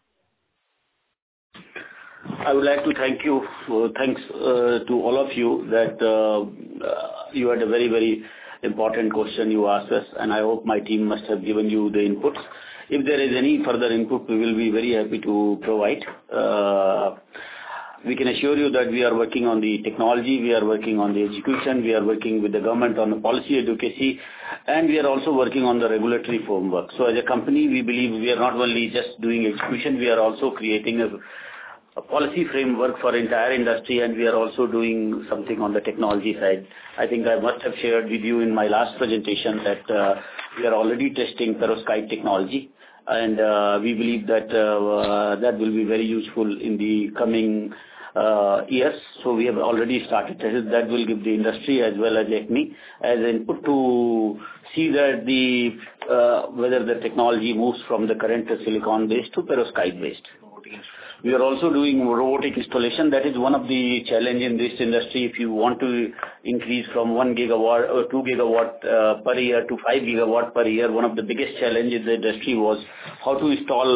I would like to thank you. Uh, thanks uh, to all of you that uh, uh, you had a very, very important question you asked us, and I hope my team must have given you the inputs. If there is any further input, we will be very happy to provide. Uh, We can assure you that we are working on the technology, we are working on the execution, we are working with the government on the policy advocacy, and we are also working on the regulatory framework. So as a company, we believe we are not only just doing execution, we are also creating a, a policy framework for entire industry, and we are also doing something on the technology side. I think I must have shared with you in my last presentation that uh, we are already testing perovskite technology. And uh, we believe that uh, that will be very useful in the coming uh, years. So we have already started. That will give the industry as well as ACME as input to see that the uh, whether the technology moves from the current silicon based to perovskite based. We are also doing robotic installation. That is one of the challenge in this industry. If you want to increase from one gigawatt or two gigawatt uh, per year to five gigawatt per year, one of the biggest challenges in the industry was how to install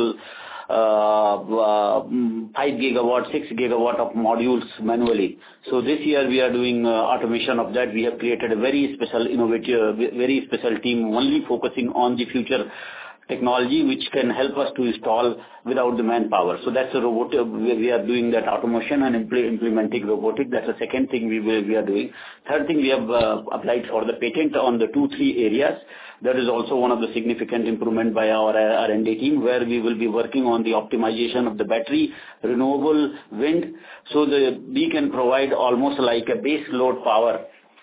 uh, uh, five gigawatt, six gigawatt of modules manually. So this year we are doing uh, automation of that. We have created a very special, innovative, very special team only focusing on the future technology which can help us to install without the manpower. So that's a robot. We are doing that automation and implementing robotic. That's the second thing we will, we are doing. Third thing, we have uh, applied for the patent on the two, three areas. That is also one of the significant improvement by our R and D team, where we will be working on the optimization of the battery, renewable, wind, so that we can provide almost like a base load power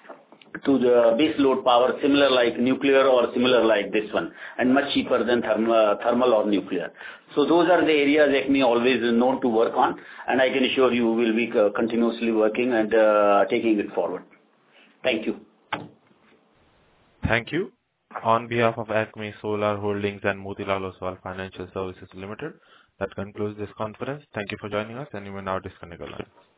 to the base load power, similar like nuclear or similar like this one, and much cheaper than therm thermal or nuclear. So those are the areas ACME always is known to work on, and I can assure you we will be uh, continuously working and uh, taking it forward. Thank you. Thank you. On behalf of ACME Solar Holdings and Motilal Oswal Financial Services Limited, that concludes this conference. Thank you for joining us, and you may now disconnect your line.